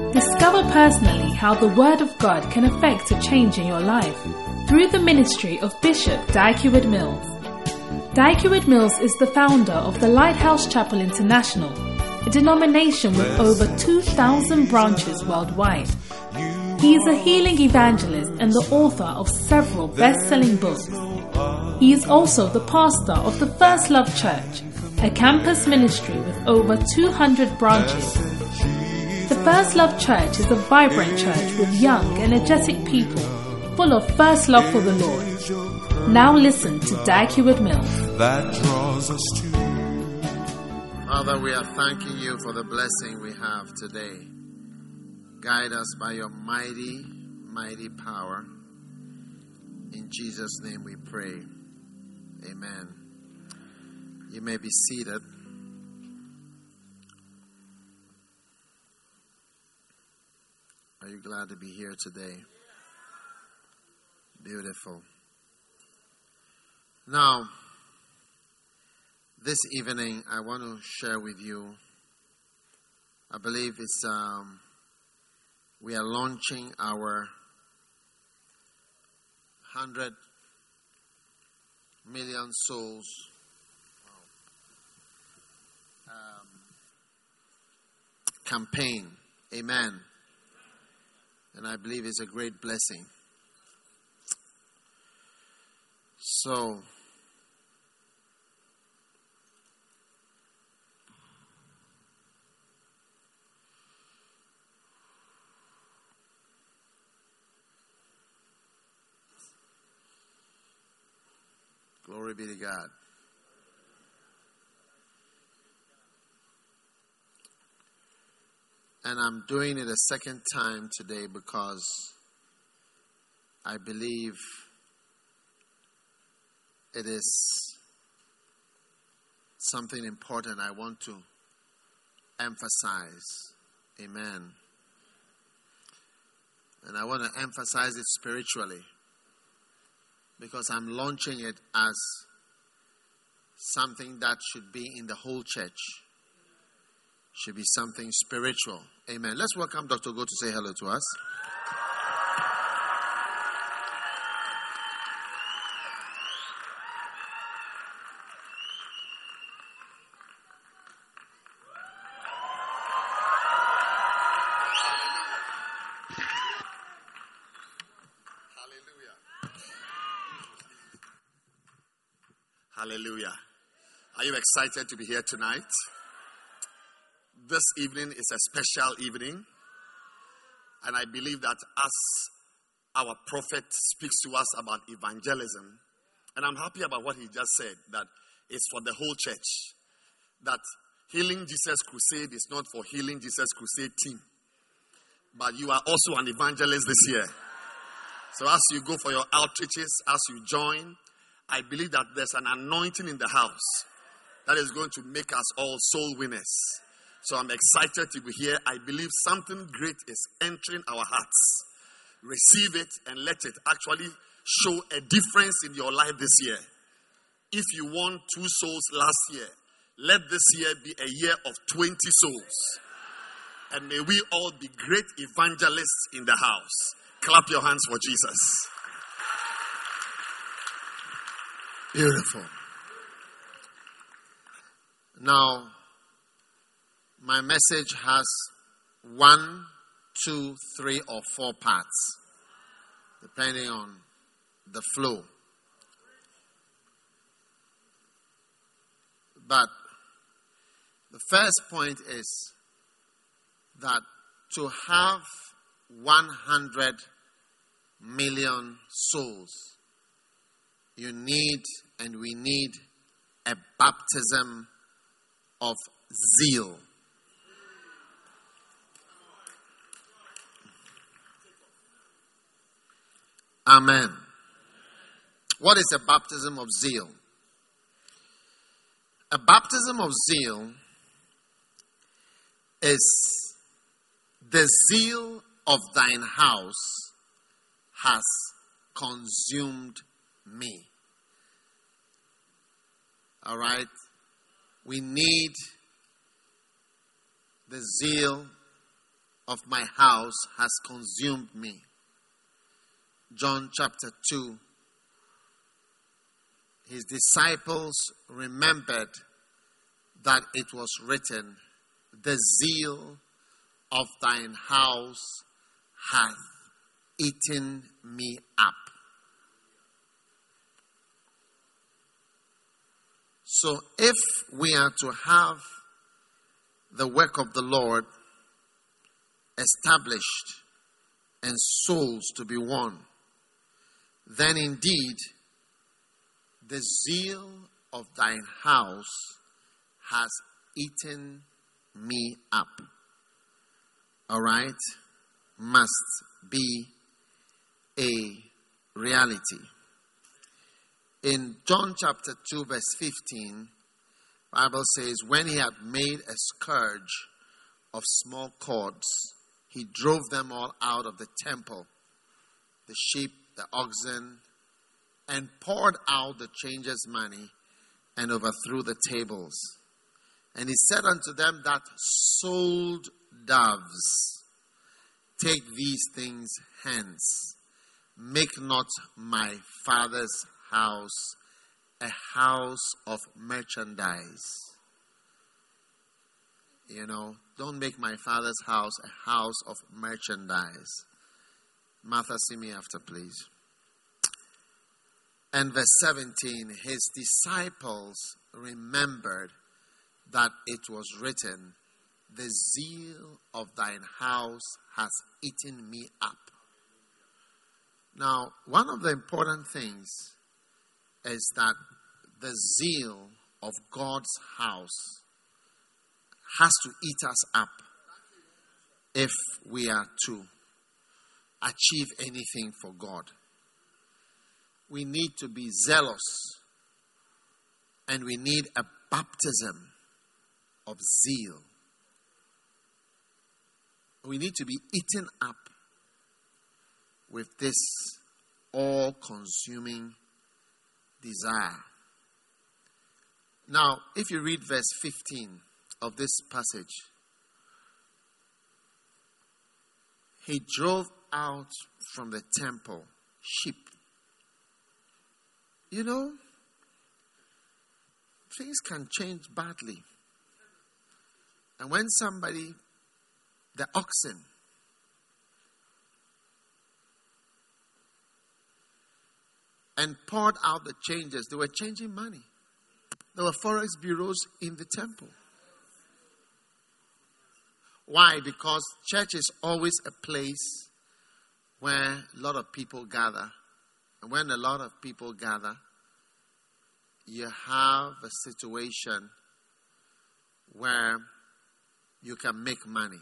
Discover personally how the Word of God can affect a change in your life through the ministry of Bishop Dag Heward-Mills. Dag Heward-Mills is the founder of the Lighthouse Chapel International, a denomination with over 2,000 branches worldwide. He is a healing evangelist and the author of several best-selling books. He is also the pastor of the First Love Church, a campus ministry with over 200 branches. The First Love Church is a vibrant church with young, energetic people, full of first love for the Lord. Now listen to Dag Heward-Mills. That draws us to. Father, we are thanking you for the blessing we have today. Guide us by your mighty, mighty power. In Jesus' name we pray. Amen. You may be seated. Are you glad to be here today? Beautiful. Now, this evening I want to share with you, I believe it's, we are launching our 100 million souls campaign. Amen. And I believe it's a great blessing. So, glory be to God. And I'm doing it a second time today because I believe it is something important I want to emphasize. Amen. And I want to emphasize it spiritually because I'm launching it as something that should be in the whole church. Should be something spiritual. Amen. Let's welcome Dr. Go to say hello to us. Hallelujah. Are you excited to be here tonight? This evening is a special evening. And I believe that as our prophet speaks to us about evangelism, and I'm happy about what he just said, that it's for the whole church. That Healing Jesus Crusade is not for Healing Jesus Crusade team. But you are also an evangelist this year. So as you go for your outreaches, as you join, I believe that there's an anointing in the house that is going to make us all soul winners. So I'm excited to be here. I believe something great is entering our hearts. Receive it and let it actually show a difference in your life this year. If you won 2 souls last year, let this year be a year of 20 souls. And may we all be great evangelists in the house. Clap your hands for Jesus. Beautiful. Now, my message has 1, 2, 3, or 4 parts, depending on the flow. But the first point is that to have 100 million souls, you need and we need a baptism of zeal. Amen. What is a baptism of zeal? A baptism of zeal is the zeal of thine house has consumed me. All right? We need the zeal of my house has consumed me. John chapter 2. His disciples remembered that it was written, the zeal of thine house hath eaten me up. So if we are to have the work of the Lord established and souls to be won, then indeed the zeal of thine house has eaten me up. All right? Must be a reality. In John chapter 2 verse 15, Bible says, when he had made a scourge of small cords, he drove them all out of the temple, the sheep, the oxen, and poured out the changers' money and overthrew the tables. And he said unto them that sold doves, take these things hence. Make not my Father's house a house of merchandise. You know, don't make my Father's house a house of merchandise. Martha, see me after, please. And verse 17, his disciples remembered that it was written, the zeal of thine house has eaten me up. Now, one of the important things is that the zeal of God's house has to eat us up if we are to achieve anything for God. We need to be zealous, and we need a baptism of zeal. We need to be eaten up with this all-consuming desire. Now, if you read verse 15 of this passage, he drove out from the temple sheep. You know, things can change badly. And when somebody, the oxen, and poured out the changes, they were changing money. There were forex bureaus in the temple. Why? Because church is always a place where a lot of people gather. And when a lot of people gather, you have a situation where you can make money.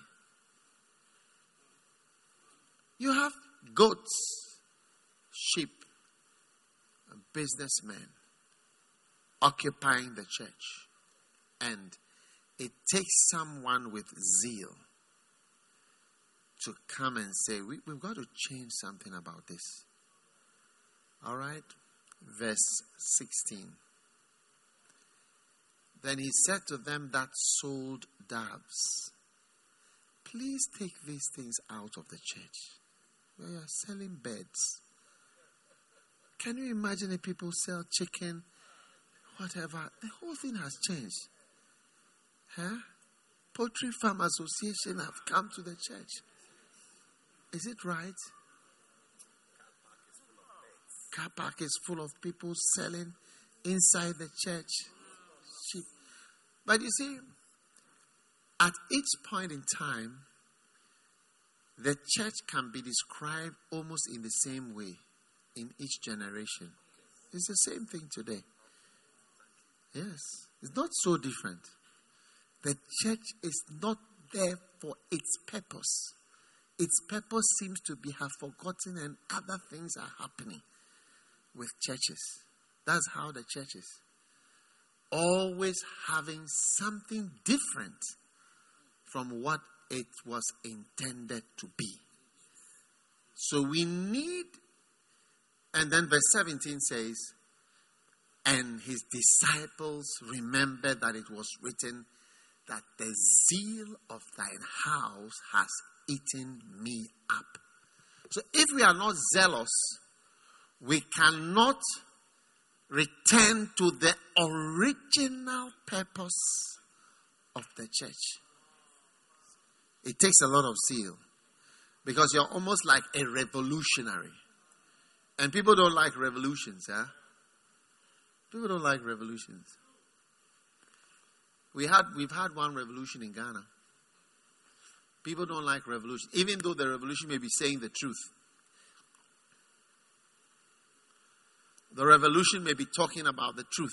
You have goats, sheep, and businessmen occupying the church. And it takes someone with zeal to come and say, we've got to change something about this. All right? Verse 16. Then he said to them that sold doves, please take these things out of the church. We are selling beds. Can you imagine if people sell chicken, whatever? The whole thing has changed. Huh? Poultry Farm Association have come to the church. Is it right? Car park is full of people selling inside the church sheep. But you see, at each point in time, the church can be described almost in the same way in each generation. It's the same thing today. Yes, it's not so different. The church is not there for its purpose. Its purpose seems to have forgotten, and other things are happening with churches. That's how the church is. Always having something different from what it was intended to be. So we need, and then verse 17 says, and his disciples remembered that it was written that the zeal of thine house has eaten me up. So if we are not zealous, we cannot return to the original purpose of the church. It takes a lot of zeal because you're almost like a revolutionary. And people don't like revolutions, huh? People don't like revolutions. We've had one revolution in Ghana. People don't like revolution, even though the revolution may be saying the truth. The revolution may be talking about the truth.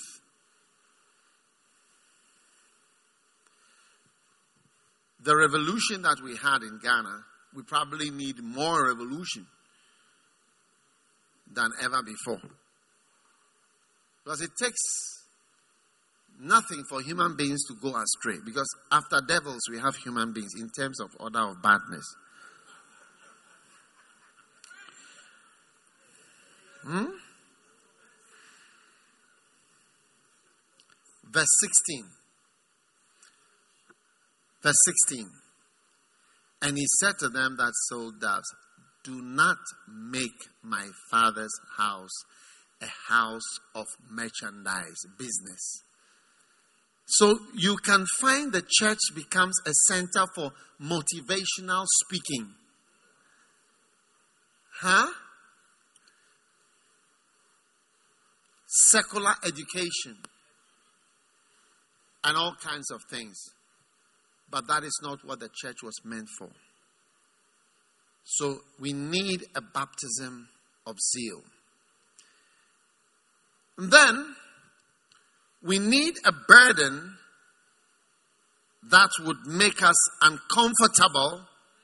The revolution that we had in Ghana, we probably need more revolution than ever before. Because it takes nothing for human beings to go astray. Because after devils, we have human beings in terms of order of badness. Verse 16. Verse 16. And he said to them that sold doves, do not make my Father's house a house of merchandise, business. So you can find the church becomes a center for motivational speaking. Secular education. And all kinds of things. But that is not what the church was meant for. So we need a baptism of zeal. And then we need a burden that would make us uncomfortable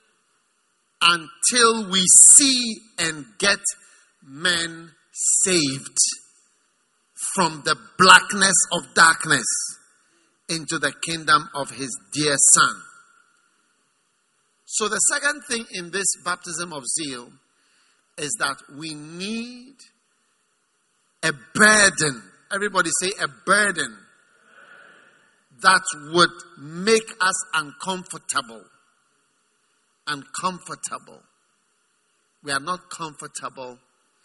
until we see and get men saved from the blackness of darkness into the kingdom of his dear Son. So the second thing in this baptism of zeal is that we need a burden. Everybody say a burden that would make us uncomfortable. Uncomfortable. We are not comfortable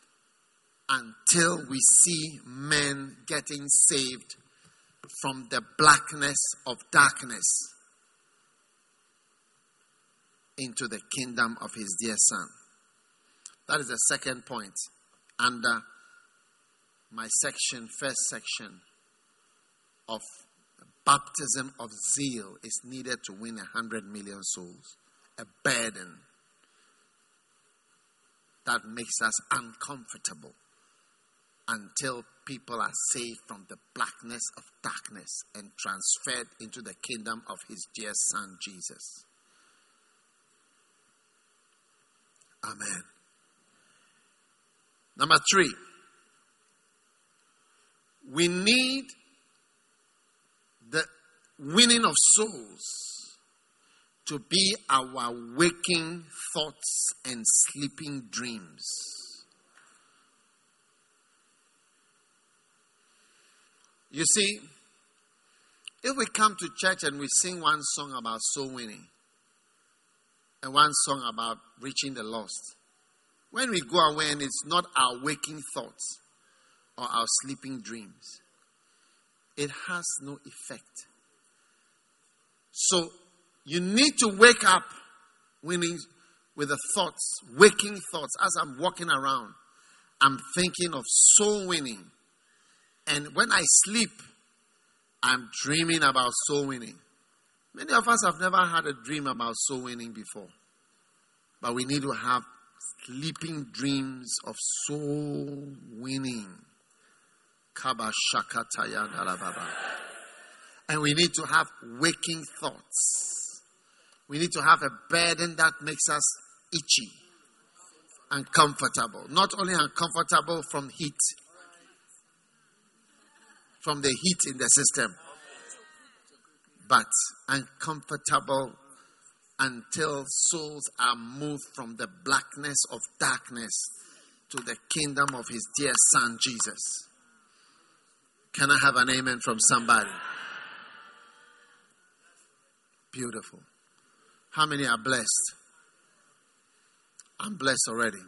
until we see men getting saved from the blackness of darkness into the kingdom of his dear Son. That is the second point under my section, first section of baptism of zeal is needed to win 100 million souls. A burden that makes us uncomfortable until people are saved from the blackness of darkness and transferred into the kingdom of his dear Son, Jesus. Amen. Number 3. We need the winning of souls to be our waking thoughts and sleeping dreams. You see, if we come to church and we sing one song about soul winning and one song about reaching the lost, when we go away and it's not our waking thoughts or our sleeping dreams, it has no effect. So you need to wake up winning with the thoughts, waking thoughts. As I'm walking around, I'm thinking of soul winning. And when I sleep, I'm dreaming about soul winning. Many of us have never had a dream about soul winning before. But we need to have sleeping dreams of soul winning. And we need to have waking thoughts. We need to have a burden that makes us itchy, uncomfortable. Not only uncomfortable from heat, from the heat in the system, but uncomfortable until souls are moved from the blackness of darkness to the kingdom of his dear Son, Jesus. Can I have an amen from somebody? Beautiful. How many are blessed? I'm blessed already.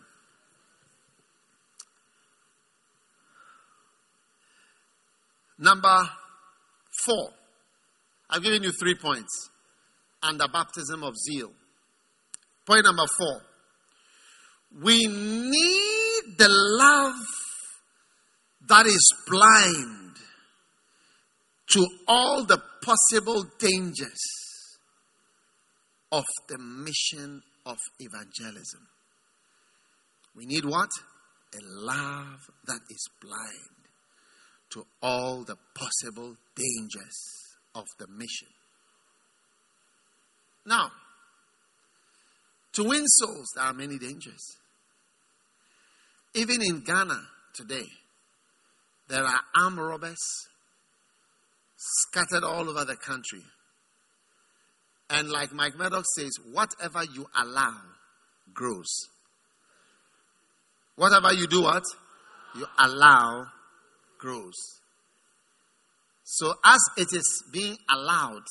Number 4. I've given you 3 points. Under baptism of zeal. Point number 4. We need the love that is blind to all the possible dangers of the mission of evangelism. We need what? A love that is blind to all the possible dangers of the mission. Now, to win souls, there are many dangers. Even in Ghana today, there are armed robbers scattered all over the country. And like Mike Murdoch says, whatever you allow grows. Whatever you do, what? You allow grows. So as it is being allowed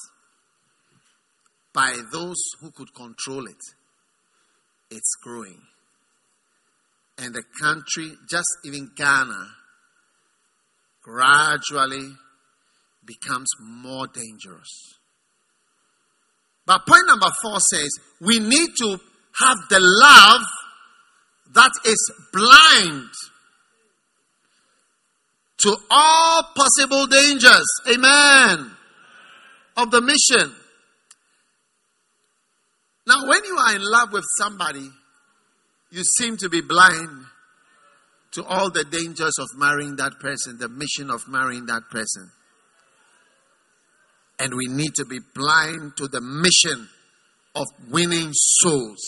by those who could control it, it's growing. And the country, just even Ghana, gradually becomes more dangerous. But point number 4 says, we need to have the love that is blind to all possible dangers. Amen. Of the mission. Now, when you are in love with somebody, you seem to be blind to all the dangers of marrying that person, the mission of marrying that person. And we need to be blind to the mission of winning souls.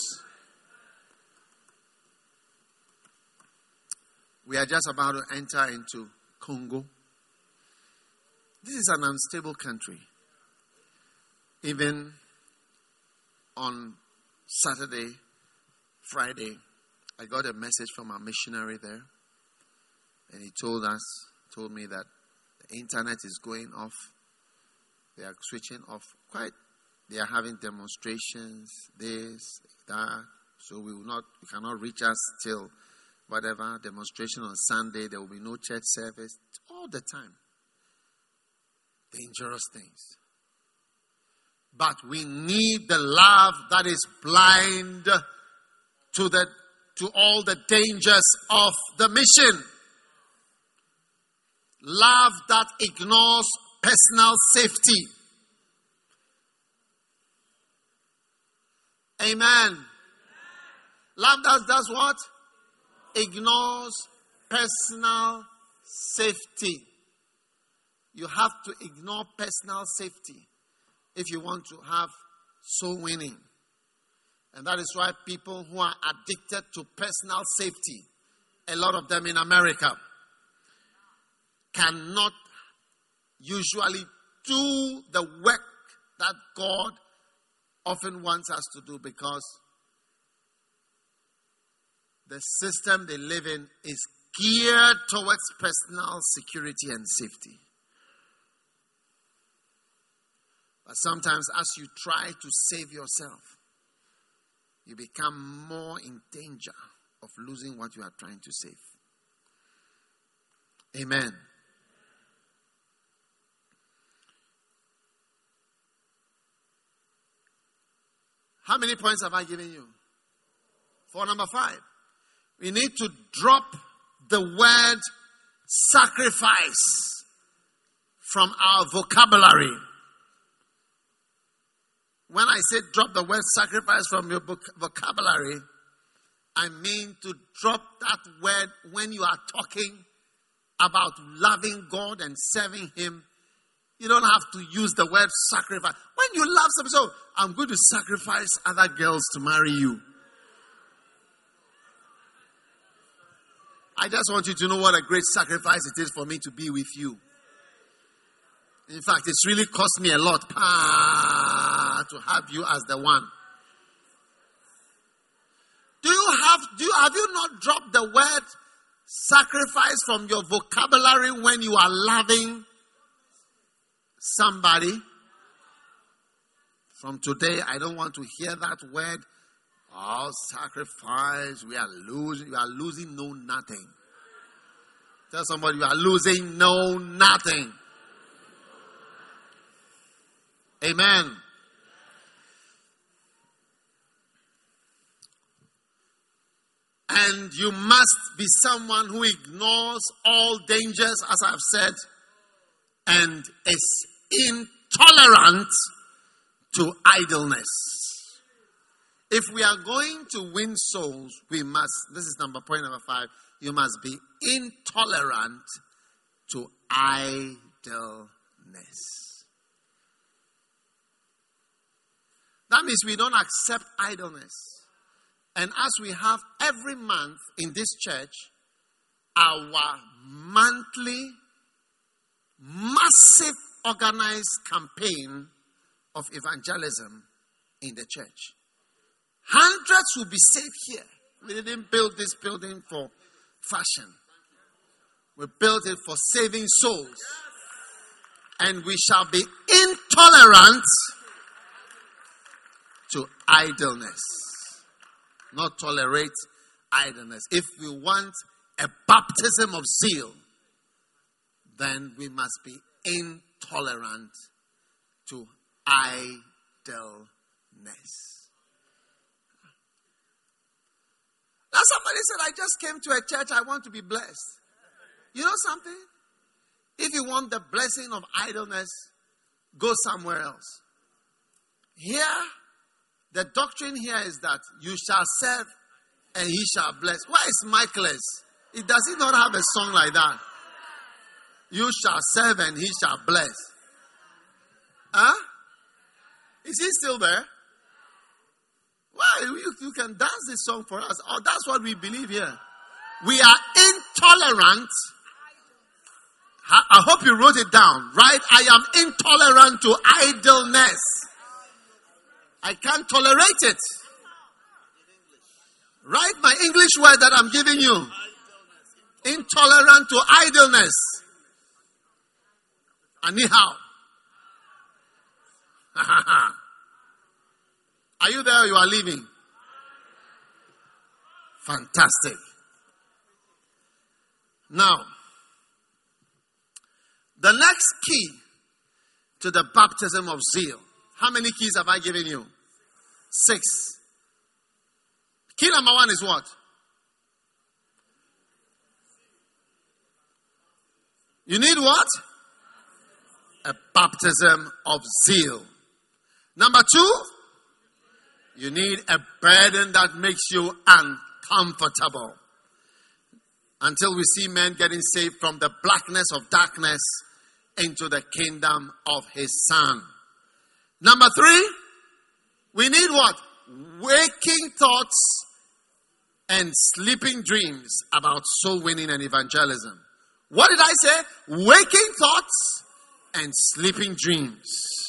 We are just about to enter into Congo. This is an unstable country. Even on Saturday, Friday, I got a message from our missionary there. And he told me that the internet is going off. They are switching off. They are having demonstrations, this, that. So you cannot reach us till whatever demonstration on Sunday. There will be no church service all the time. Dangerous things. But we need the love that is blind to all the dangers of the mission. Love that ignores personal safety. Amen. Love that does what? Ignores personal safety. You have to ignore personal safety if you want to have soul winning. And that is why people who are addicted to personal safety, a lot of them in America, cannot usually do the work that God often wants us to do, because the system they live in is geared towards personal security and safety. But sometimes as you try to save yourself, you become more in danger of losing what you are trying to save. Amen. How many points have I given you? For number 5. We need to drop the word sacrifice from our vocabulary. When I say drop the word sacrifice from your vocabulary, I mean to drop that word when you are talking about loving God and serving Him. You don't have to use the word sacrifice. When you love somebody, so I'm going to sacrifice other girls to marry you. I just want you to know what a great sacrifice it is for me to be with you. In fact, it's really cost me a lot to have you as the one. Have you not dropped the word sacrifice from your vocabulary when you are loving somebody? From today, I don't want to hear that word All sacrifice, we are losing. You are losing no nothing. Tell somebody you are losing no nothing. Amen. And you must be someone who ignores all dangers, as I've said, and is intolerant to idleness. If we are going to win souls, we must, this is point number 5, you must be intolerant to idleness. That means we don't accept idleness. And as we have every month in this church, our monthly, massive organized campaign of evangelism in the church. Hundreds will be saved here. We didn't build this building for fashion. We built it for saving souls. And we shall be intolerant to idleness. Not tolerate idleness. If we want a baptism of zeal, then we must be intolerant to idleness. Now somebody said, I just came to a church, I want to be blessed. You know something? If you want the blessing of idleness, go somewhere else. Here, the doctrine here is that you shall serve and he shall bless. Why is Michaelis? Does he not have a song like that? You shall serve and he shall bless. Huh? Is he still there? Well, you can dance this song for us. Oh, that's what we believe here. We are intolerant. I hope you wrote it down, right? I am intolerant to idleness. I can't tolerate it. Write my English word that I'm giving you. Intolerant to idleness. Anyhow. Are you there or you are leaving? Fantastic. Now, the next key to the baptism of zeal. How many keys have I given you? 6. Key number 1 is what? You need what? A baptism of zeal. Number 2, you need a burden that makes you uncomfortable. Until we see men getting saved from the blackness of darkness into the kingdom of his Son. Number 3, we need what? Waking thoughts and sleeping dreams about soul winning and evangelism. What did I say? Waking thoughts and sleeping dreams.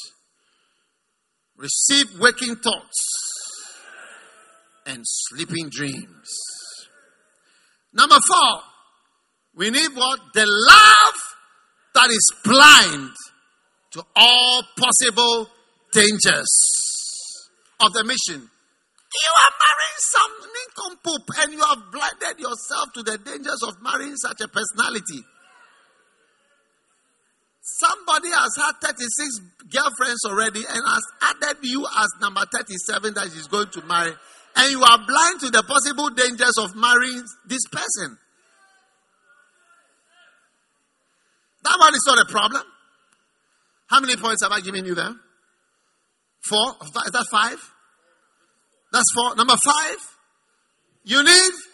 Receive waking thoughts and sleeping dreams. Number 4, we need what? The love that is blind to all possible dangers of the mission. You are marrying some nincompoop and you have blinded yourself to the dangers of marrying such a personality. Somebody has had 36 girlfriends already and has added you as number 37 that she's going to marry. And you are blind to the possible dangers of marrying this person. That one is not a problem. How many points have I given you there? 4? Is that 5? That's 4. Number 5. You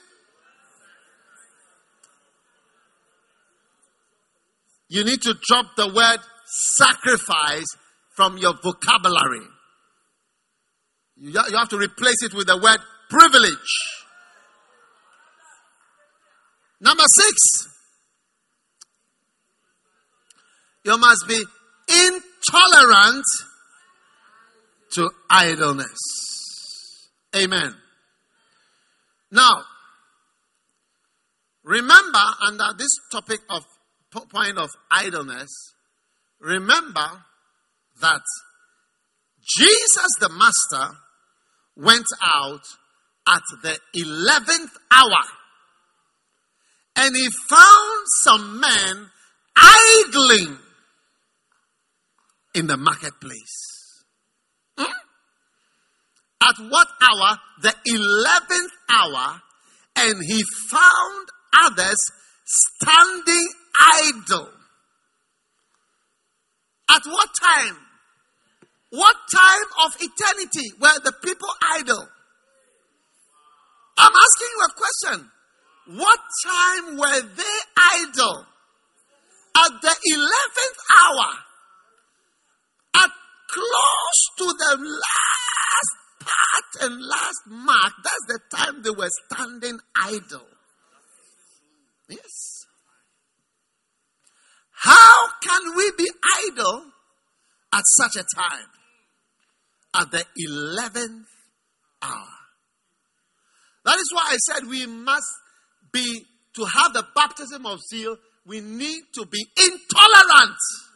need to drop the word sacrifice from your vocabulary. You have to replace it with the word privilege. Number 6. You must be intolerant to idleness. Amen. Now, remember under this topic of point of idleness, remember that Jesus the Master went out at the 11th hour, and he found some men idling in the marketplace. At what hour? The 11th hour, and he found others standing idle. At what time? What time of eternity were the people idle? I'm asking you a question. What time were they idle? At the 11th hour. At close to the last part and last mark. That's the time they were standing idle. Yes. How can we be idle at such a time? At the 11th hour. That is why I said we must be, to have the baptism of zeal, we need to be intolerant.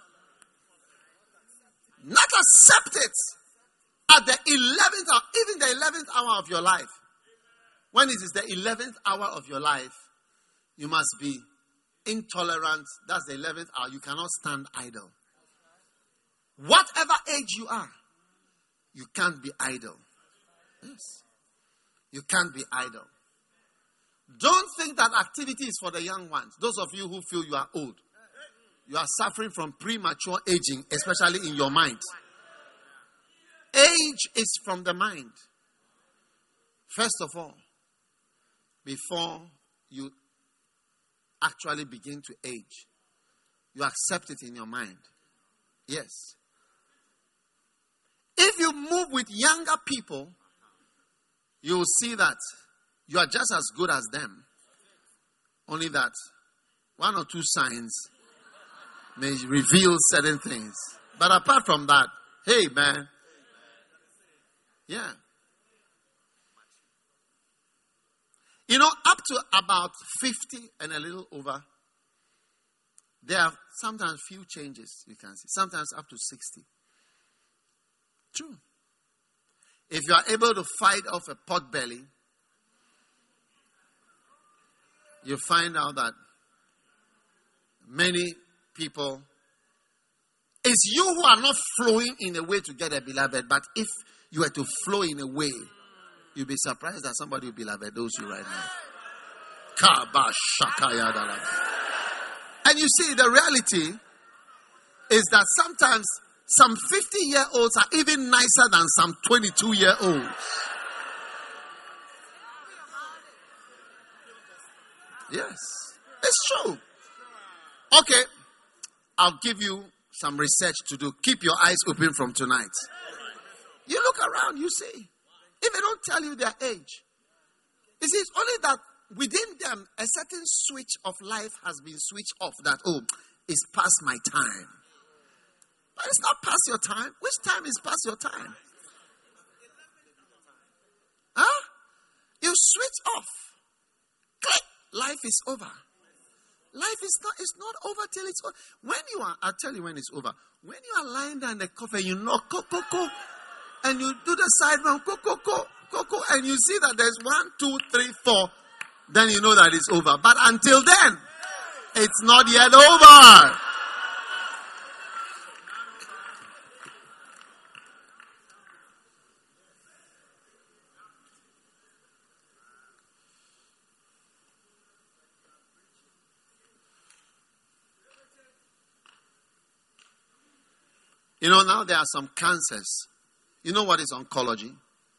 Not accept it at the 11th hour, even the 11th hour of your life. When it is the 11th hour of your life, you must be intolerant. That's the 11th hour. You cannot stand idle. Whatever age you are, you can't be idle. Yes. You can't be idle. Don't think that activity is for the young ones. Those of you who feel you are old. You are suffering from premature aging, especially in your mind. Age is from the mind. First of all, before you actually begin to age, you accept it in your mind. Yes. If you move with younger people, you will see that you are just as good as them. Only that one or two signs may reveal certain things. But apart from that, hey man. Yeah. You know, up to about 50 and a little over, there are sometimes few changes you can see. Sometimes up to 60. True. If you are able to fight off a pot belly, you find out that many people, it's you who are not flowing in a way to get a beloved, but if you were to flow in a way, you'll be surprised that somebody will beloved those you right now. And you see, the reality is that sometimes some 50-year-olds are even nicer than some 22-year-olds. Yes, it's true. Okay, I'll give you some research to do. Keep your eyes open from tonight. You look around, you see. If they don't tell you their age, you see, it's only that within them, a certain switch of life has been switched off. That, it's past my time. But it's not past your time. Which time is past your time? Huh? You switch off. Click. Life is over. Life is not over till it's over. When you are, I'll tell you when it's over. When you are lying down in the coffin, you knock, co, and you do the side round, co, and you see that there's 1, 2, 3, 4, then you know that it's over. But until then, it's not yet over. You know, now there are some cancers. You know what is oncology?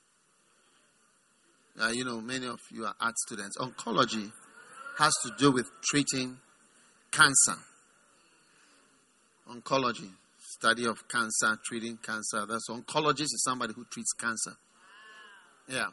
You know, many of you are art students. Oncology has to do with treating cancer. Oncology, study of cancer, treating cancer. That's oncologist is somebody who treats cancer. Yeah.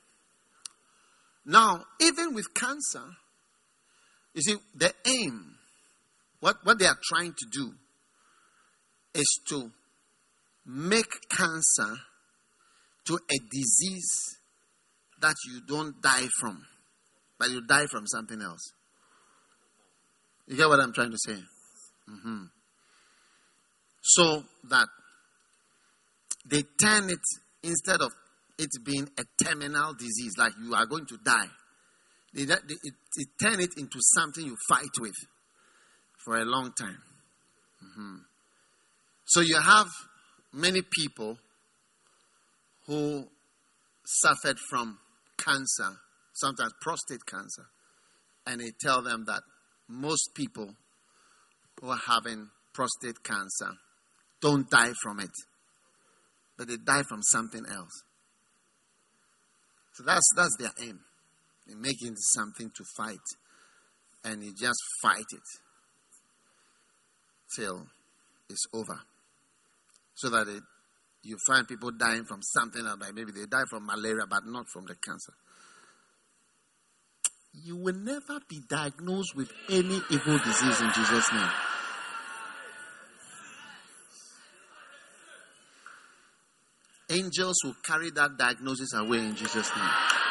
Now, even with cancer, you see, the aim, what they are trying to do is to make cancer to a disease that you don't die from, but you die from something else. You get what I'm trying to say? Mm-hmm. So that they turn it, instead of it being a terminal disease, like you are going to die. It turn it into something you fight with for a long time. So you have many people who suffered from cancer, sometimes prostate cancer, and they tell them that most people who are having prostate cancer don't die from it, but they die from something else. So that's their aim. They make it something to fight, and you just fight it till it's over. So that you find people dying from something else, like maybe they die from malaria, but not from the cancer. You will never be diagnosed with any evil disease in Jesus' name. Angels will carry that diagnosis away in Jesus' name.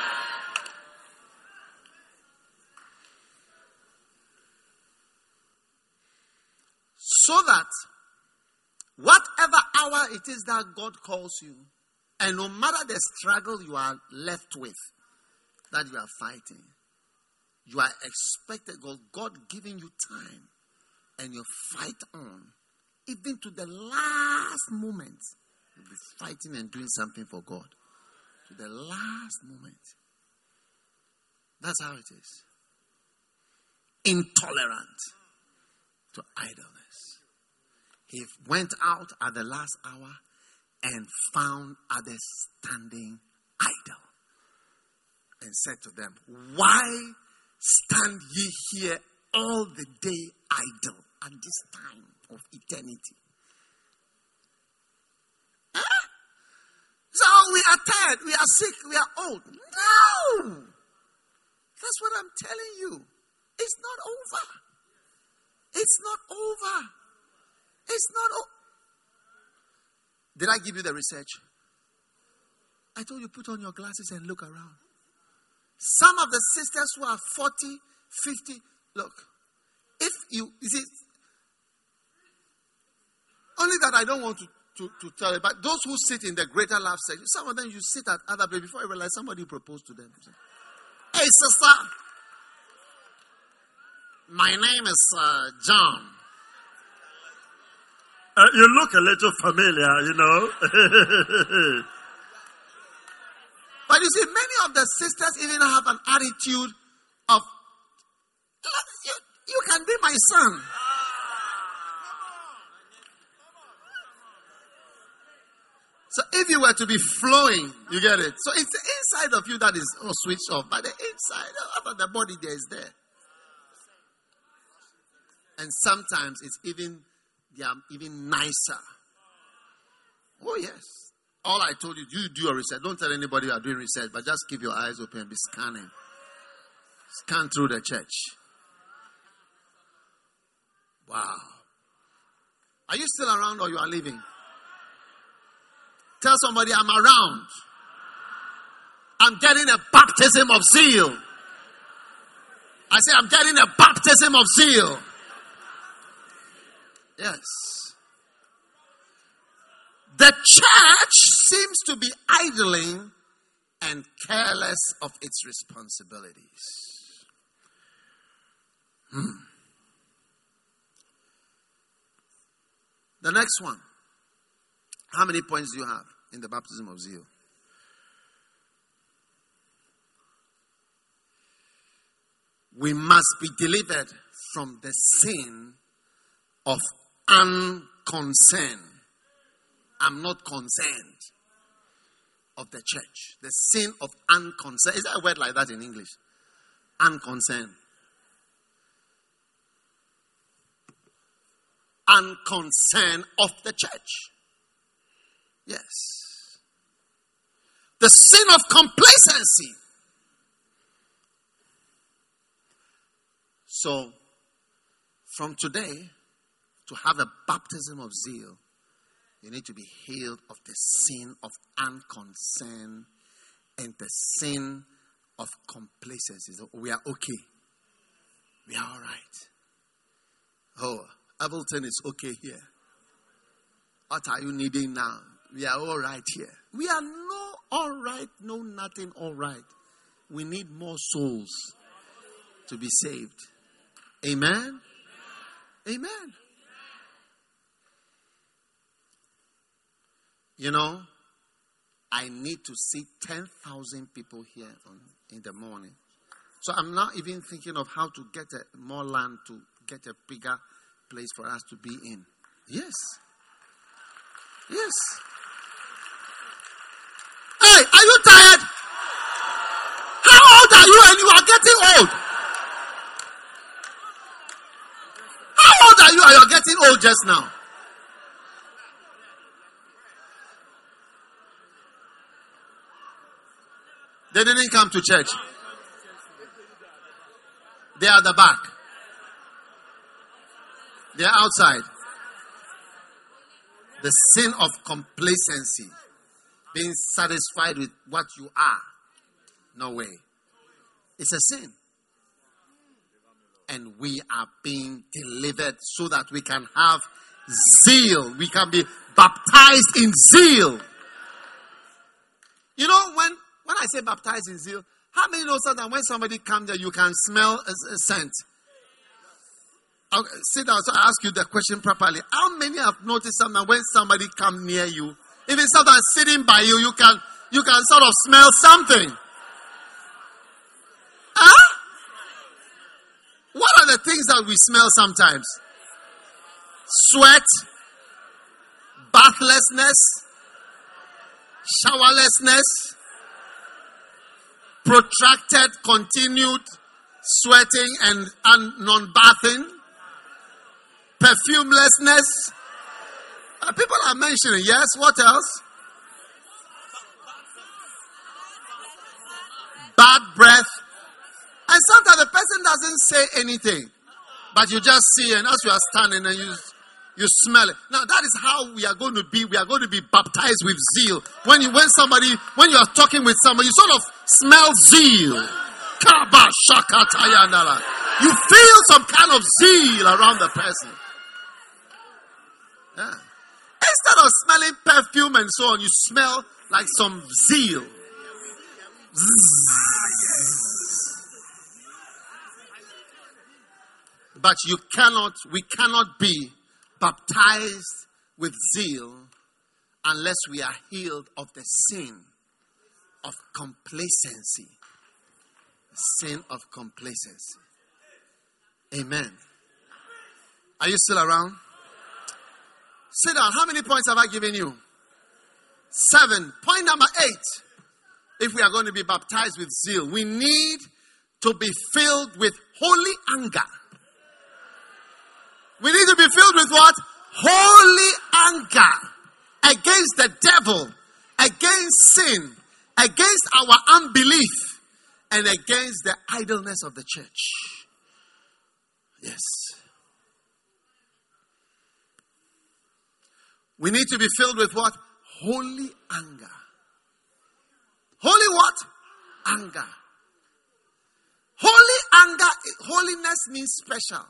So that whatever hour it is that God calls you, and no matter the struggle you are left with, that you are fighting, you are expected, God giving you time, and you fight on, even to the last moment. You'll be fighting and doing something for God. To the last moment. That's how it is. Intolerant to idleness. He went out at the last hour and found others standing idle. And said to them, why stand ye here all the day idle at this time of eternity? So we are tired, we are sick, we are old. No! That's what I'm telling you. It's not over. It's not over. It's not over. Did I give you the research? I told you put on your glasses and look around. Some of the sisters who are 40, 50, look, if you see, only that I don't want to tell you, but those who sit in the greater love section, some of them you sit at other places before you realize somebody proposed to them. Hey sister, my name is John. You look a little familiar, you know. But you see, many of the sisters even have an attitude of, you can be my son. So if you were to be flowing, you get it. So it's the inside of you that is switched off. But the inside of the body there is there. And sometimes it's they are even nicer. Oh yes. All I told you, you do your research. Don't tell anybody you are doing research, but just keep your eyes open and be scanning. Scan through the church. Wow. Are you still around or you are leaving? Tell somebody I'm around. I'm getting a baptism of zeal. I say I'm getting a baptism of zeal. Yes. The church seems to be idling and careless of its responsibilities. The next one. How many points do you have in the baptism of zeal? We must be delivered from the sin of unconcern. I'm not concerned of the church. The sin of unconcern. Is there a word like that in English? Unconcern. Unconcern of the church. Yes. The sin of complacency. So, from today, to have a baptism of zeal, you need to be healed of the sin of unconcern and the sin of complacency. So we are okay. We are all right. Oh, Ableton is okay here. What are you needing now? We are all right here. We are no All right, no, nothing, all right. We need more souls to be saved. Amen? Amen. You know, I need to see 10,000 people here in the morning. So I'm not even thinking of how to get more land to get a bigger place for us to be in. Yes. Yes. Hey, are you tired? How old are you and you are getting old? How old are you and you are getting old just now? They didn't come to church. They are at the back. They are outside. The sin of complacency. Being satisfied with what you are. No way. It's a sin. And we are being delivered so that we can have zeal. We can be baptized in zeal. You know, when I say baptized in zeal, how many know that when somebody comes there, you can smell a scent? Sit down, so I ask you the question properly. How many have noticed something when somebody comes near you, even someone sitting by you, you can sort of smell something? Huh? What are the things that we smell sometimes? Sweat, bathlessness, showerlessness, protracted, continued sweating and non-bathing, perfumelessness. People are mentioning, yes, what else? Bad breath. And sometimes the person doesn't say anything, but you just see, and as you are standing and you smell it. Now that is how we are going to be. We are going to be baptized with zeal. When you are talking with somebody, you sort of smell zeal. You feel some kind of zeal around the person. Yeah. Instead of smelling perfume and so on, you smell like some zeal. But we cannot be baptized with zeal unless we are healed of the sin of complacency. Sin of complacency. Amen. Are you still around? Sit down. How many points have I given you? 7. Point number 8. If we are going to be baptized with zeal, we need to be filled with holy anger. We need to be filled with what? Holy anger against the devil, against sin, against our unbelief, and against the idleness of the church. Yes. We need to be filled with what? Holy anger. Holy what? Anger. Holy anger, holiness means special.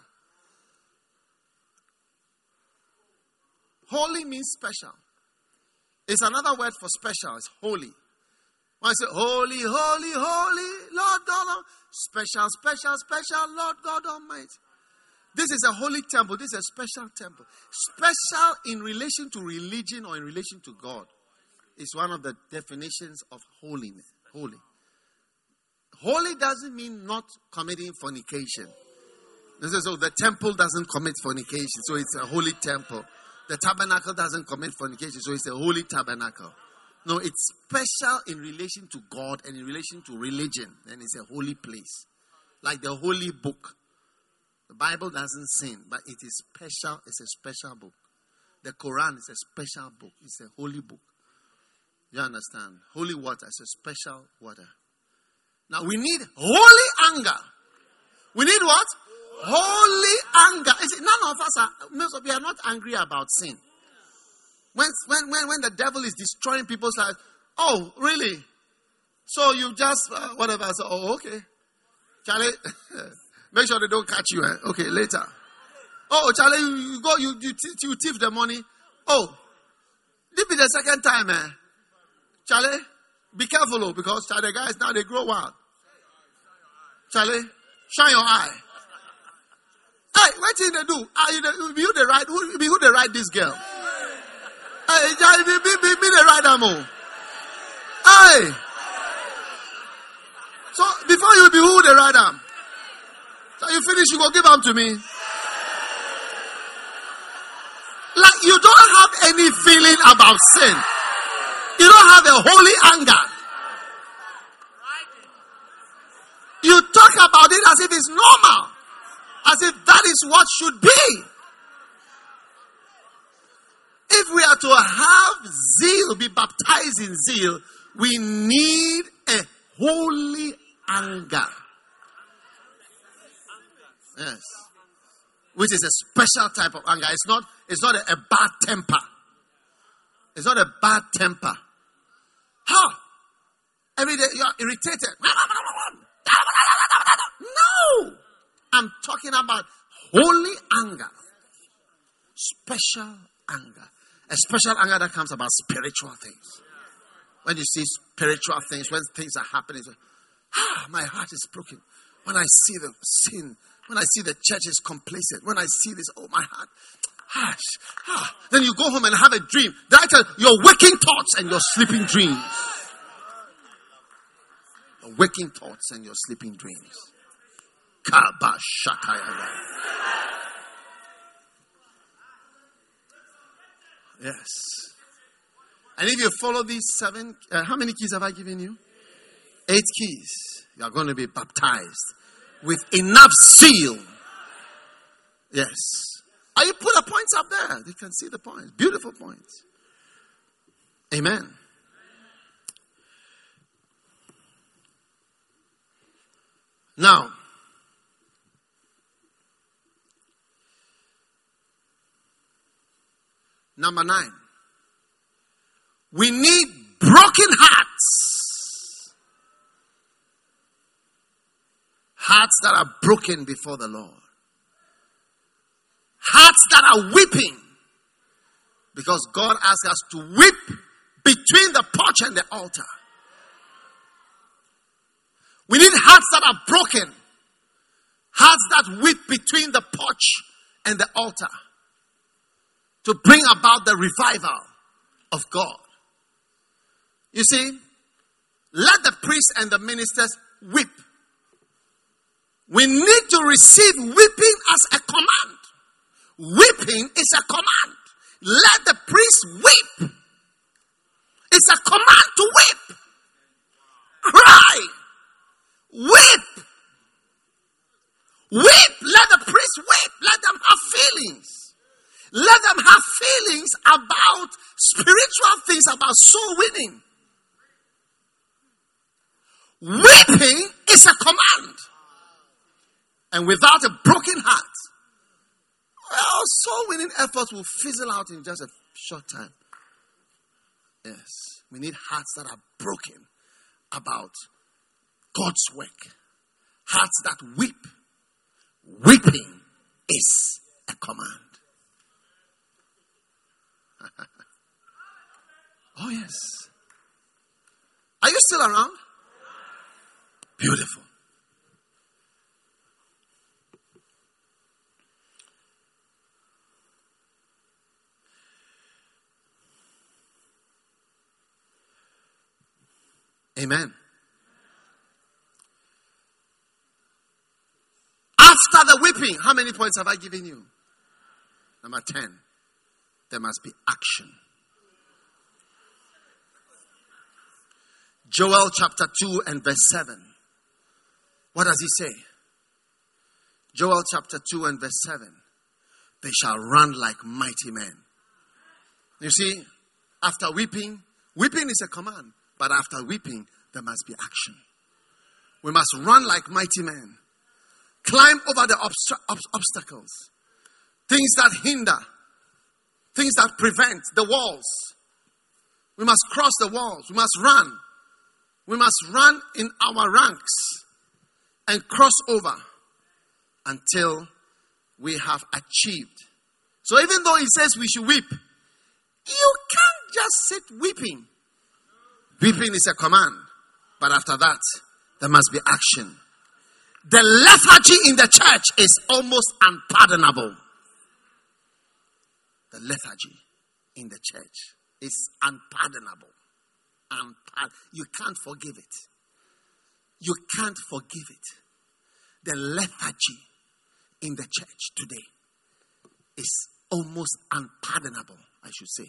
Holy means special. It's another word for special. It's holy. When I say holy, holy, holy, Lord God Almighty. Special, special, special, Lord God Almighty. This is a holy temple. This is a special temple. Special in relation to religion or in relation to God is one of the definitions of holiness. Holy. Holy doesn't mean not committing fornication. So the temple doesn't commit fornication, so it's a holy temple. The tabernacle doesn't commit fornication, so it's a holy tabernacle. No, it's special in relation to God and in relation to religion. Then it's a holy place. Like the holy book. The Bible doesn't sin, but it is special. It's a special book. The Quran is a special book. It's a holy book. You understand? Holy water is a special water. Now we need holy anger. We need what? Holy anger. You see, none of us are, most of you are not angry about sin. When the devil is destroying people's lives, oh, really? So you just, whatever. So, oh, okay. Charlie, make sure they don't catch you. Okay, later. Oh, Charlie, you go, you thief the money. Oh, this be the second time. Charlie, Be careful, because the guys now they grow wild. Charlie, shine your eye. Hey, what did they do? Be who the right? Who the right this girl? Hey, be the right ammo. Hey. So before you be who the right am, so you finish, you go give them to me. Like you don't have any feeling about sin. You don't have a holy anger. You talk about it as if it's normal. As if that is what should be. If we are to have zeal, be baptized in zeal, we need a holy anger. Yes. Which is a special type of anger. It's not a bad temper. It's not a bad temper. How? Every day you are irritated. No! I'm talking about holy anger. Special anger. A special anger that comes about spiritual things. When you see spiritual things, when things are happening, my heart is broken. When I see the sin, when I see the church is complacent, when I see this, my heart. Then you go home and have a dream. That's your waking thoughts and your sleeping dreams. Your waking thoughts and your sleeping dreams. Yes. And if you follow these 7, how many keys have I given you? 8 keys. You are going to be baptized with enough zeal. Yes. You put the points up there. You can see the points. Beautiful points. Amen. Now, number 9. We need broken hearts. Hearts that are broken before the Lord. Hearts that are weeping. Because God asks us to weep between the porch and the altar. We need hearts that are broken. Hearts that weep between the porch and the altar. To bring about the revival of God. You see, let the priests and the ministers weep. We need to receive weeping as a command. Weeping is a command. Let the priest weep. It's a command to weep. Cry. Weep. Weep. Let the priest weep. Let them have feelings. Let them have feelings about spiritual things, about soul winning. Weeping is a command. And without a broken heart, well, soul winning efforts will fizzle out in just a short time. Yes. We need hearts that are broken about God's work. Hearts that weep. Weeping is a command. Oh, yes. Are you still around? Beautiful. Amen. After the whipping, how many points have I given you? Number 10. There must be action. Joel chapter 2 and verse 7. What does he say? Joel chapter 2 and verse 7. They shall run like mighty men. You see, after weeping, weeping is a command. But after weeping, there must be action. We must run like mighty men. Climb over the obstacles. Things that hinder. Things that prevent the walls. We must cross the walls. We must run. We must run in our ranks and cross over until we have achieved. So even though he says we should weep, you can't just sit weeping. Weeping is a command. But after that, there must be action. The lethargy in the church is almost unpardonable. The lethargy in the church is unpardonable. You can't forgive it. You can't forgive it. The lethargy in the church today is almost unpardonable, I should say.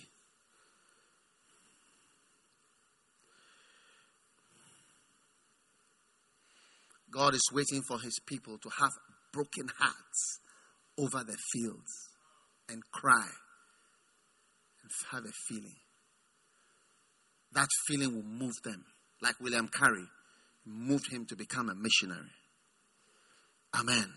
God is waiting for his people to have broken hearts over their fields and cry and have a feeling. That feeling will move them. Like William Carey moved him to become a missionary. Amen.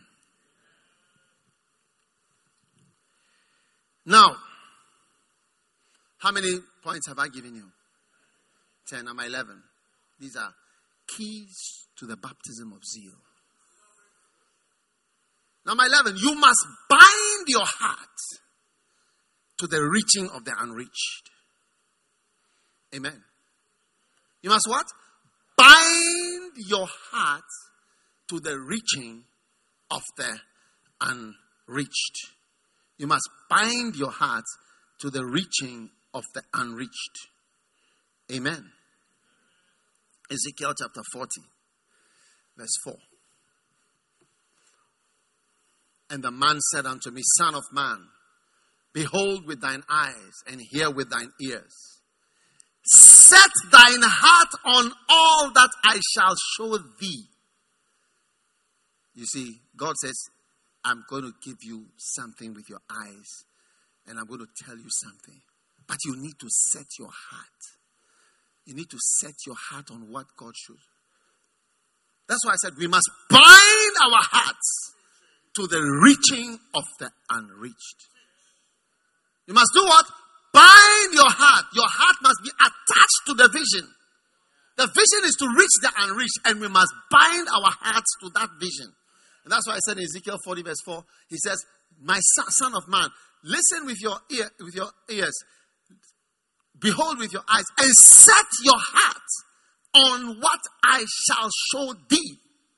Now, how many points have I given you? 10. I'm 11. These are keys to the baptism of zeal. Number 11, you must bind your heart to the reaching of the unreached. Amen. You must what? Bind your heart to the reaching of the unreached. You must bind your heart to the reaching of the unreached. Amen. Ezekiel chapter 40, verse 4. And the man said unto me, Son of man, behold with thine eyes and hear with thine ears. Set thine heart on all that I shall show thee. You see, God says, I'm going to give you something with your eyes, and I'm going to tell you something. But you need to set your heart. You need to set your heart on what God should. That's why I said we must bind our hearts to the reaching of the unreached. You must do what? Bind your heart. Your heart must be attached to the vision. The vision is to reach the unreached, and we must bind our hearts to that vision. And that's why I said in Ezekiel 40 verse 4, he says, my son of man, listen with your ears. Behold with your eyes and set your heart on what I shall show thee.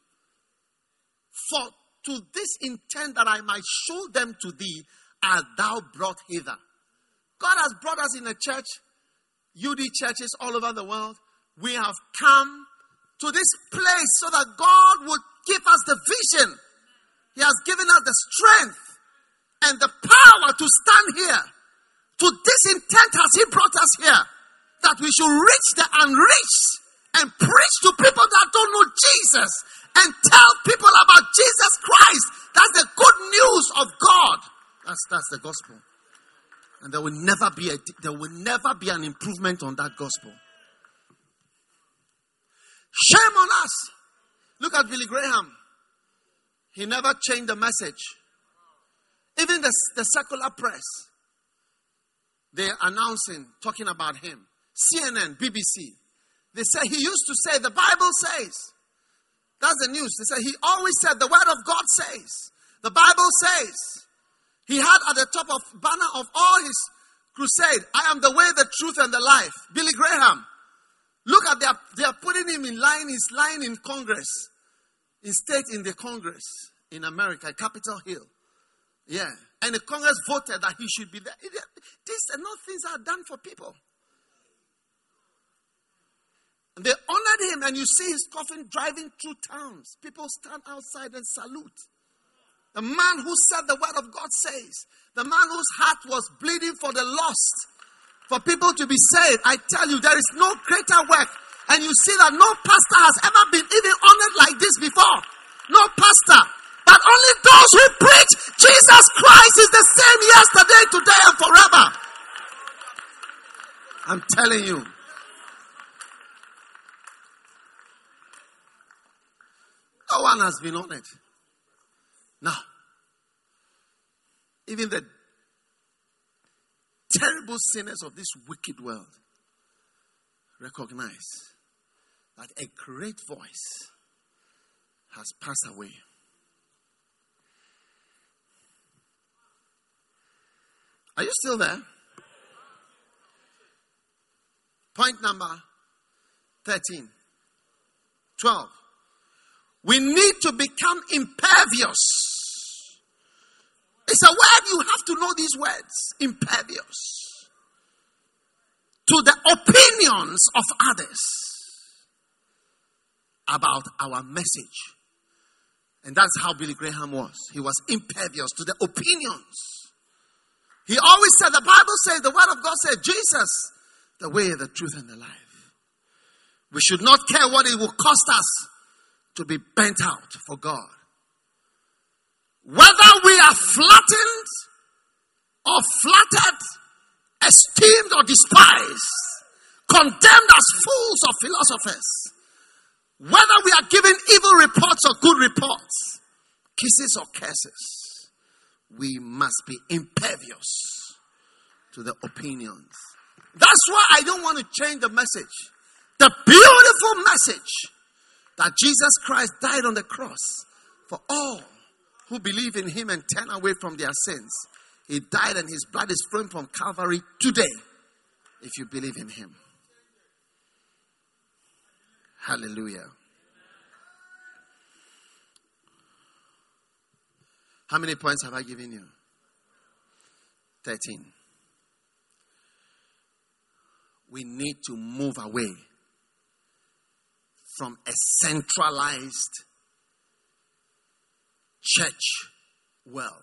For to this intent that I might show them to thee, art thou brought hither. God has brought us in a church, UD churches all over the world. We have come to this place so that God would give us the vision. He has given us the strength and the power to stand here. To this intent has he brought us here. That we should reach the unreached and preach to people that don't know Jesus and tell people about Jesus Christ. That's the good news of God. That's the gospel. And there will never be an improvement on that gospel. Shame on us. Look at Billy Graham. He never changed the message. Even the secular press, they're announcing, talking about him. CNN, BBC. They say he used to say, the Bible says. That's the news. They say he always said, the word of God says. The Bible says. He had at the top of banner of all his crusade, I am the way, the truth, and the life. Billy Graham. Look at they are putting him in line. He's lying in Congress. In the Congress in America, Capitol Hill. Yeah. And the Congress voted that he should be there. These are not things that are done for people. And they honored him, and you see his coffin driving through towns. People stand outside and salute. The man who said the word of God says. The man whose heart was bleeding for the lost. For people to be saved. I tell you, there is no greater work. And you see that no pastor has ever been even honored like this before. No pastor. But only those who preach Jesus Christ is the same yesterday, today, and forever. I'm telling you. No one has been honored. Now, even the terrible sinners of this wicked world recognize that a great voice has passed away. Are you still there? Point number 13. 12. We need to become impervious. It's a word, you have to know these words. Impervious. To the opinions of others about our message. And that's how Billy Graham was. He was impervious to the opinions. He always said, the Bible says, the word of God said, Jesus, the way, the truth, and the life. We should not care what it will cost us to be bent out for God. Whether we are flattened or flattered, esteemed or despised, condemned as fools or philosophers, whether we are given evil reports or good reports, kisses or curses, we must be impervious to the opinions. That's why I don't want to change the message. The beautiful message that Jesus Christ died on the cross for all who believe in him and turn away from their sins. He died and his blood is flowing from Calvary today if you believe in him. Hallelujah. How many points have I given you? 13. We need to move away from a centralized church world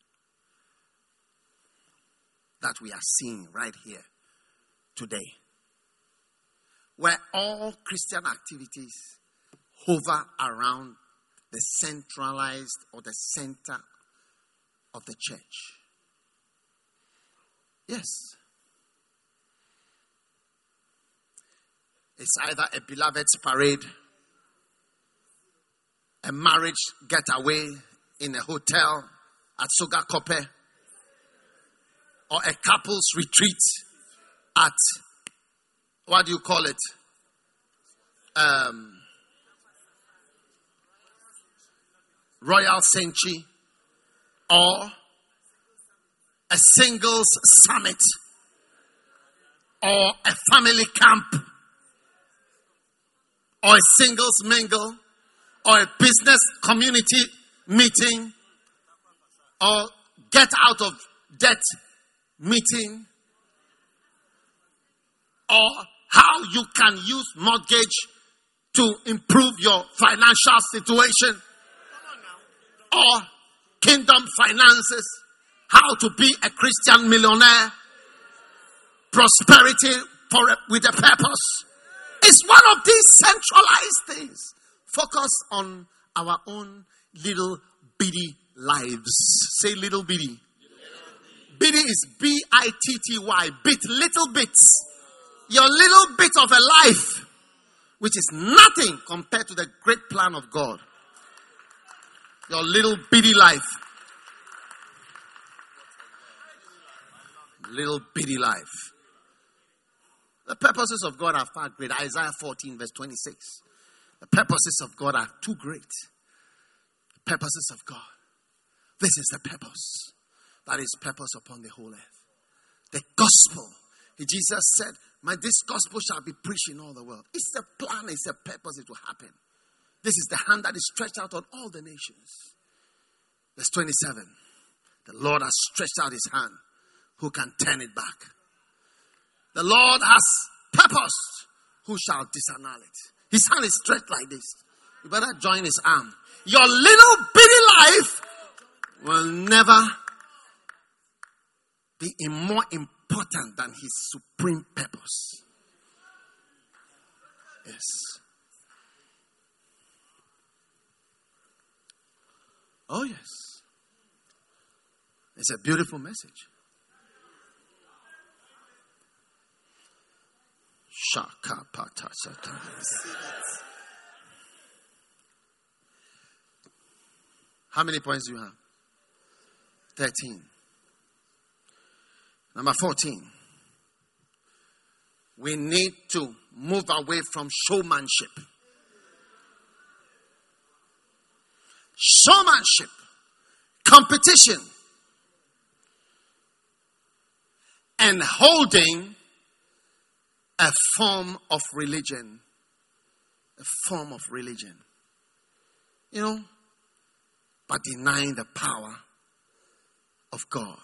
that we are seeing right here today, where all Christian activities hover around the centralized or the center of the church. Yes. It's either a beloved's parade, a marriage getaway in a hotel at Sogakope, or a couple's retreat at, what do you call it? Royal Senchi, or a singles summit, or a family camp, or a singles mingle, or a business community meeting, or get out of debt meeting, or how you can use mortgage to improve your financial situation, or kingdom finances, how to be a Christian millionaire, prosperity with a purpose. It's one of these centralized things. Focus on our own little bitty lives. Say little bitty. Bitty is B-I-T-T-Y. Bit, little bits. Your little bit of a life, which is nothing compared to the great plan of God. Your little bitty life. Little bitty life. The purposes of God are far great. Isaiah 14 verse 26. The purposes of God are too great. The purposes of God. This is the purpose. That is purpose upon the whole earth. The gospel. Jesus said, this gospel shall be preached in all the world. It's a plan, it's a purpose, it will happen. This is the hand that is stretched out on all the nations. Verse 27. The Lord has stretched out his hand. Who can turn it back? The Lord has purposed. Who shall disannul it? His hand is stretched like this. You better join his arm. Your little bitty life will never be more important than his supreme purpose. Yes. Oh, yes. It's a beautiful message. How many points do you have? 13. Number 14. We need to move away from showmanship. Showmanship, competition, and holding a form of religion a form of religion. You know, but denying the power of God.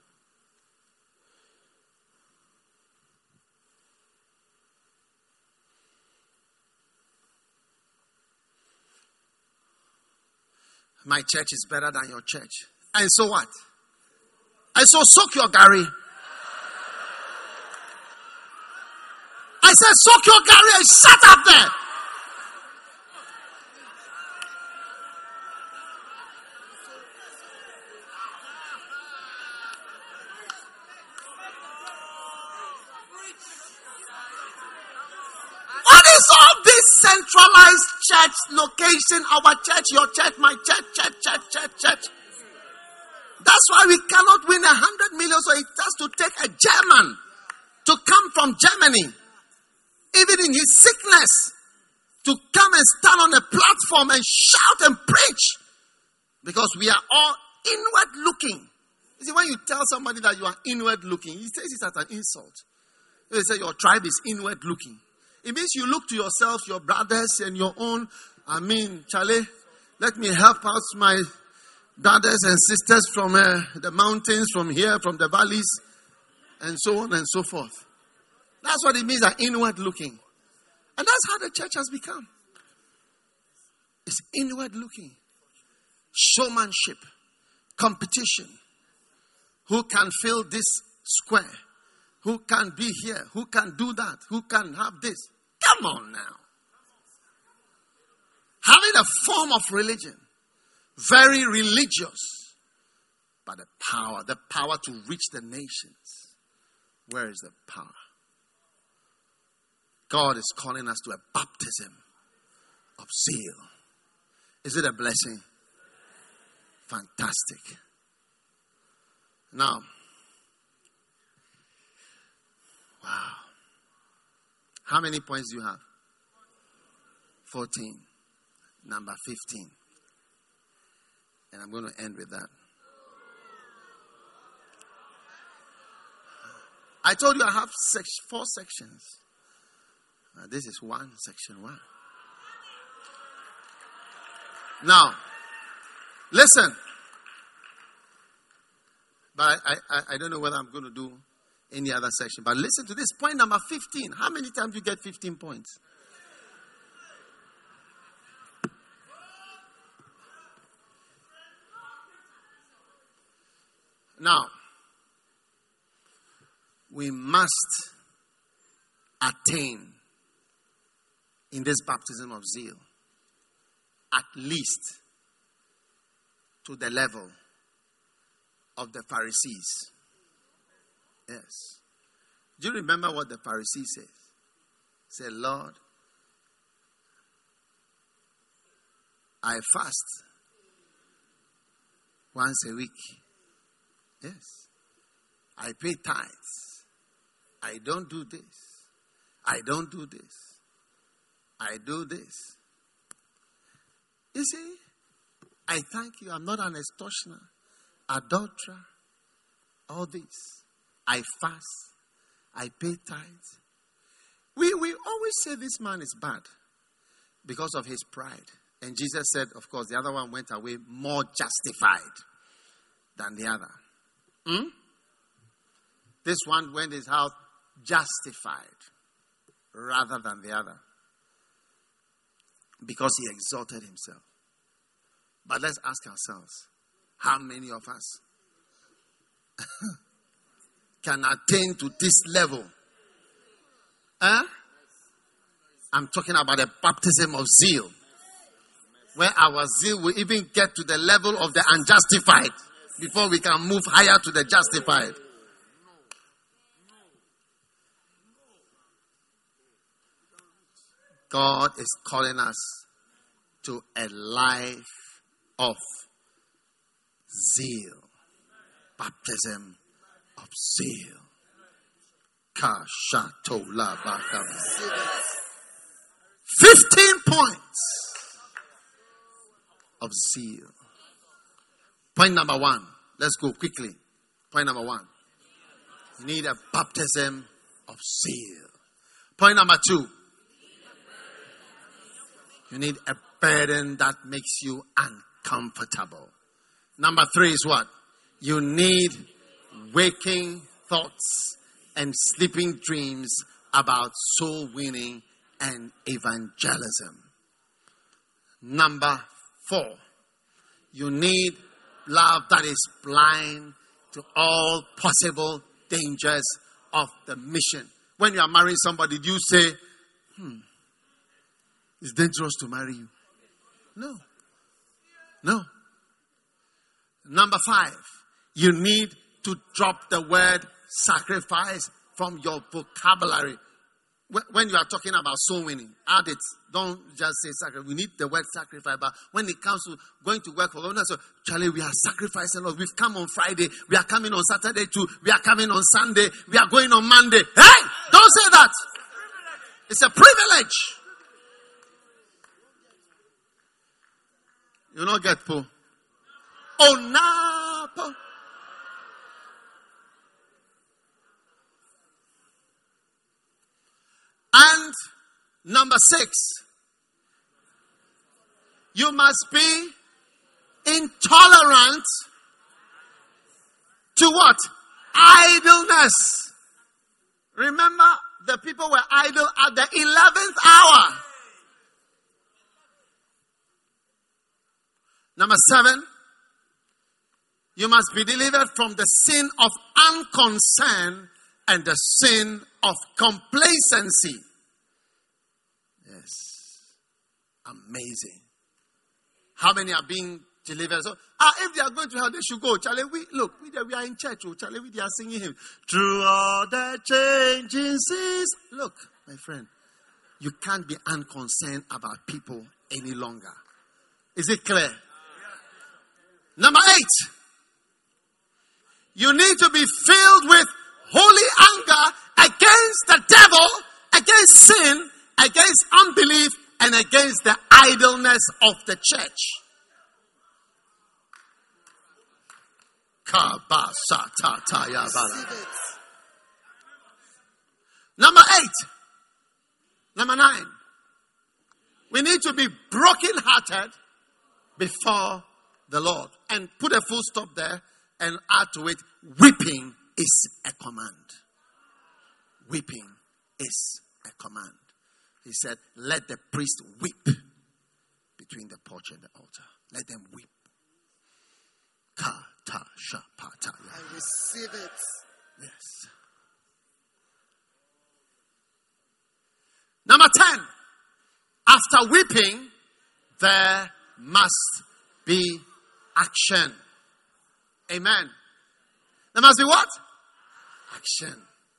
My church is better than your church. And so what? And so soak your Gary. I said soak your Gary and shut up there. What is all this centralized church location? Our church, your church, my church. That's why we cannot win 100 million. So it has to take a German to come from Germany, even in his sickness, to come and stand on a platform and shout and preach. Because we are all inward looking. You see, when you tell somebody that you are inward looking, he says it's as an insult. They say your tribe is inward looking. It means you look to yourself, your brothers, and your own. Charlie, let me help out my brothers and sisters from the mountains, from here, from the valleys, and so on and so forth. That's what it means, inward looking. And that's how the church has become. It's inward looking. Showmanship. Competition. Who can fill this square? Who can be here? Who can do that? Who can have this? Come on now. Having a form of religion. Very religious. But the power to reach the nations. Where is the power? God is calling us to a baptism of zeal. Is it a blessing? Fantastic. Now, wow. How many points do you have? 14. Number 15. And I'm going to end with that. I told you I have 4 sections. This is section 1. Now, listen. But I don't know whether I'm going to do any other section. But listen to this. Point number 15. How many times do you get 15 points? Now, we must attain in this baptism of zeal at least to the level of the Pharisees. Yes. Do you remember what the Pharisees said? Say, Lord, I fast once a week. Yes. I pay tithes. I don't do this. I don't do this. I do this. You see, I thank you. I'm not an extortioner, adulterer, all this. I fast. I pay tithes. We always say this man is bad because of his pride. And Jesus said, of course, the other one went away more justified than the other. This one went his house justified rather than the other. Because he exalted himself. But let's ask ourselves, how many of us can attain to this level? I'm talking about a baptism of zeal. Where our zeal will even get to the level of the unjustified before we can move higher to the justified. God is calling us to a life of zeal. Baptism of zeal. 15 points of zeal. Point number 1. Let's go quickly. Point number 1. You need a baptism of zeal. Point number 2. You need a burden that makes you uncomfortable. Number 3 is what? You need waking thoughts and sleeping dreams about soul winning and evangelism. Number 4, you need love that is blind to all possible dangers of the mission. When you are marrying somebody, do you say, it's dangerous to marry you? No. No. Number 5, you need to drop the word sacrifice from your vocabulary. When you are talking about soul winning, add it. Don't just say sacrifice. We need the word sacrifice. But when it comes to going to work for God, so Charlie, we are sacrificing a lot. We've come on Friday. We are coming on Saturday too. We are coming on Sunday. We are going on Monday. Hey, don't say that. It's a privilege. You not get po. Oh, no, po. And number 6, you must be intolerant to what? Idleness. Remember, the people were idle at the 11th hour. Number 7, you must be delivered from the sin of unconcern and the sin of complacency. Yes. Amazing. How many are being delivered? So, if they are going to hell, they should go. Charlie, we are in church. Charlie, we are singing him. Through all the changing seas. Look, my friend, you can't be unconcerned about people any longer. Is it clear? Number 8, you need to be filled with holy anger against the devil, against sin, against unbelief, and against the idleness of the church. Number 8. Number 9. We need to be broken-hearted before the Lord. And put a full stop there and add to it, weeping is a command. Weeping is a command. He said, let the priest weep between the porch and the altar. Let them weep. I receive it. Yes. Number 10. After weeping, there must be action. Amen. There must be what? Action.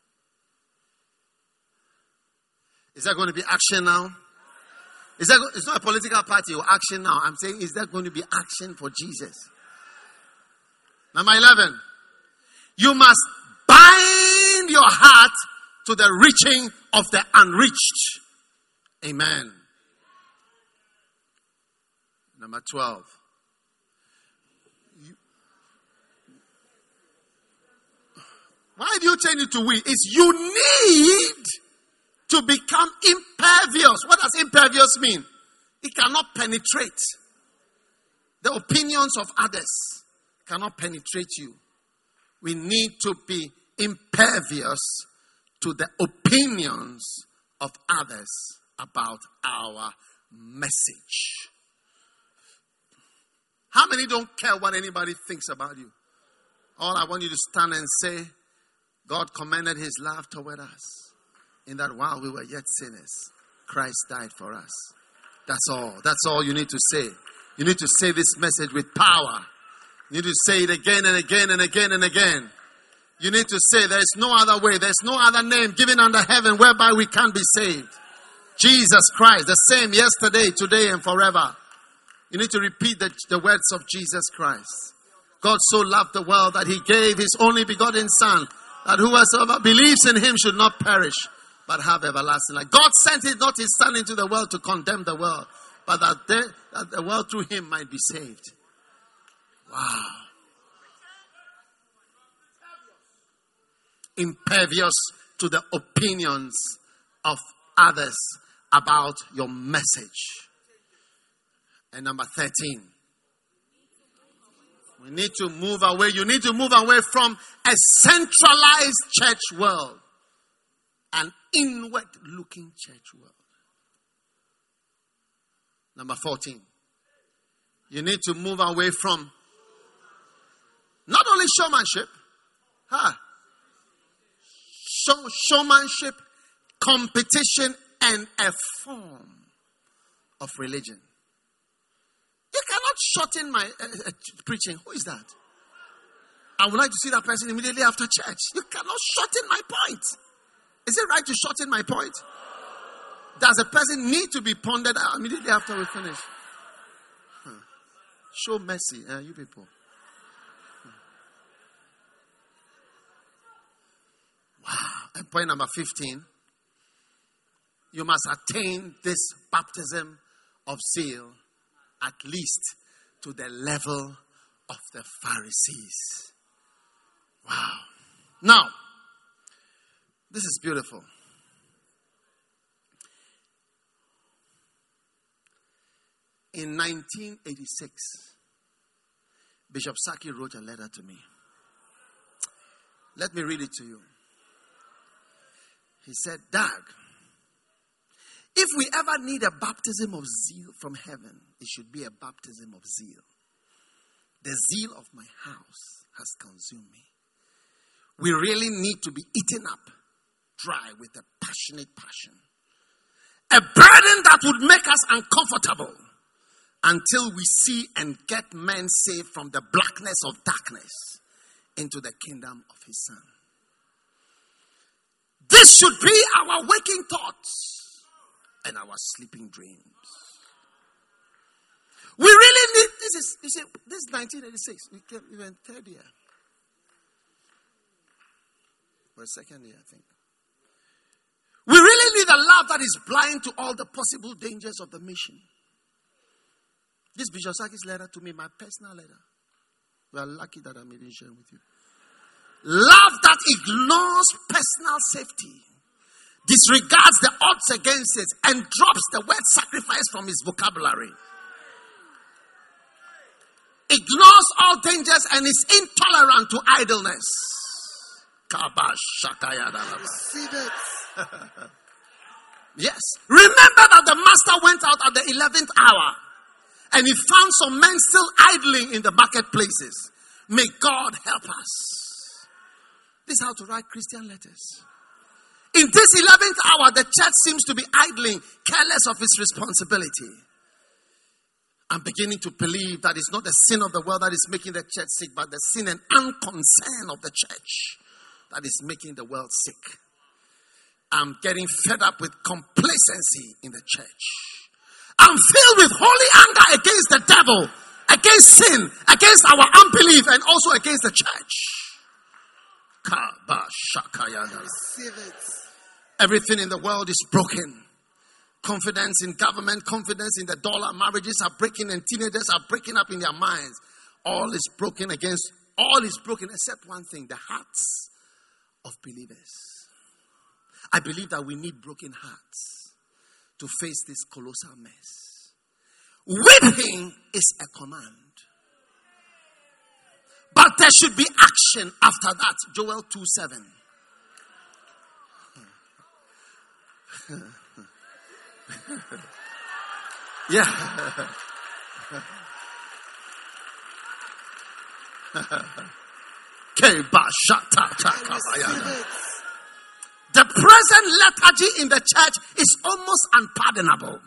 Is there going to be action now? It's not a political party or action now. I'm saying, is there going to be action for Jesus? Number 11. You must bind your heart to the reaching of the unreached. Amen. Number 12. Why do you change it to we? It's you need to become impervious. What does impervious mean? It cannot penetrate. The opinions of others cannot penetrate you. We need to be impervious to the opinions of others about our message. How many don't care what anybody thinks about you? All I want you to stand and say, God commended his love toward us, in that while we were yet sinners, Christ died for us. That's all. That's all you need to say. You need to say this message with power. You need to say it again and again and again and again. You need to say there is no other way. There is no other name given under heaven whereby we can be saved. Jesus Christ, the same yesterday, today, and forever. You need to repeat the words of Jesus Christ. God so loved the world that he gave his only begotten Son, that whoever believes in him should not perish, but have everlasting life. God sent not his Son into the world to condemn the world, but that the world through him might be saved. Wow. Impervious to the opinions of others about your message. And number 13. We need to move away. You need to move away from a centralized church world. An inward-looking church world. Number 14. You need to move away from not only showmanship, showmanship, competition, and a form of religion. You cannot shorten my preaching. Who is that? I would like to see that person immediately after church. You cannot shorten my point. Is it right to shorten my point? Does a person need to be pondered out immediately after we finish? Show mercy, you people. Wow. And point number 15. You must attain this baptism of zeal at least to the level of the Pharisees. Wow. Now, this is beautiful. In 1986, Bishop Saki wrote a letter to me. Let me read it to you. He said, Doug, if we ever need a baptism of zeal from heaven, it should be a baptism of zeal. The zeal of my house has consumed me. We really need to be eaten up dry with a passionate passion. A burden that would make us uncomfortable until we see and get men saved from the blackness of darkness into the kingdom of his Son. This should be our waking thoughts and our sleeping dreams. We really need, this is 1986. We were in third year. Or second year, I think. We really need a love that is blind to all the possible dangers of the mission. This Bishop Saki's letter to me, my personal letter. We are lucky that I'm even sharing with you. Love that ignores personal safety, disregards the odds against it, and drops the word sacrifice from his vocabulary. Ignores all dangers and is intolerant to idleness. Receive it. Yes. Remember that the master went out at the 11th hour and he found some men still idling in the marketplaces. May God help us. This is how to write Christian letters. In this 11th hour, the church seems to be idling, careless of its responsibility. I'm beginning to believe that it's not the sin of the world that is making the church sick, but the sin and unconcern of the church that is making the world sick. I'm getting fed up with complacency in the church. I'm filled with holy anger against the devil, against sin, against our unbelief, and also against the church. Everything in the world is broken. Confidence in government, confidence in the dollar, marriages are breaking and teenagers are breaking up in their minds. All is broken except one thing, the hearts of believers. I believe that we need broken hearts to face this colossal mess. Weeping is a command. But there should be action after that. Joel 2:7. Yeah. The present lethargy in the church is almost unpardonable.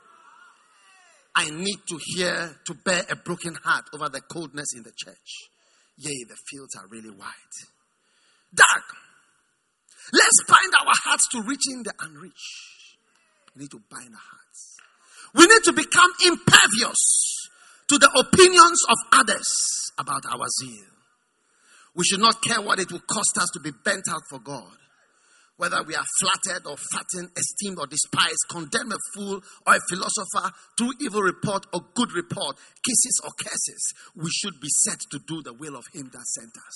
I need to bear a broken heart over the coldness in the church. Yea, the fields are really wide. Dark. Let's bind our hearts to reaching the unreached. We need to bind our hearts. We need to become impervious to the opinions of others about our zeal. We should not care what it will cost us to be bent out for God. Whether we are flattered or fattened, esteemed or despised, condemn a fool or a philosopher, through evil report or good report, kisses or curses, we should be set to do the will of him that sent us.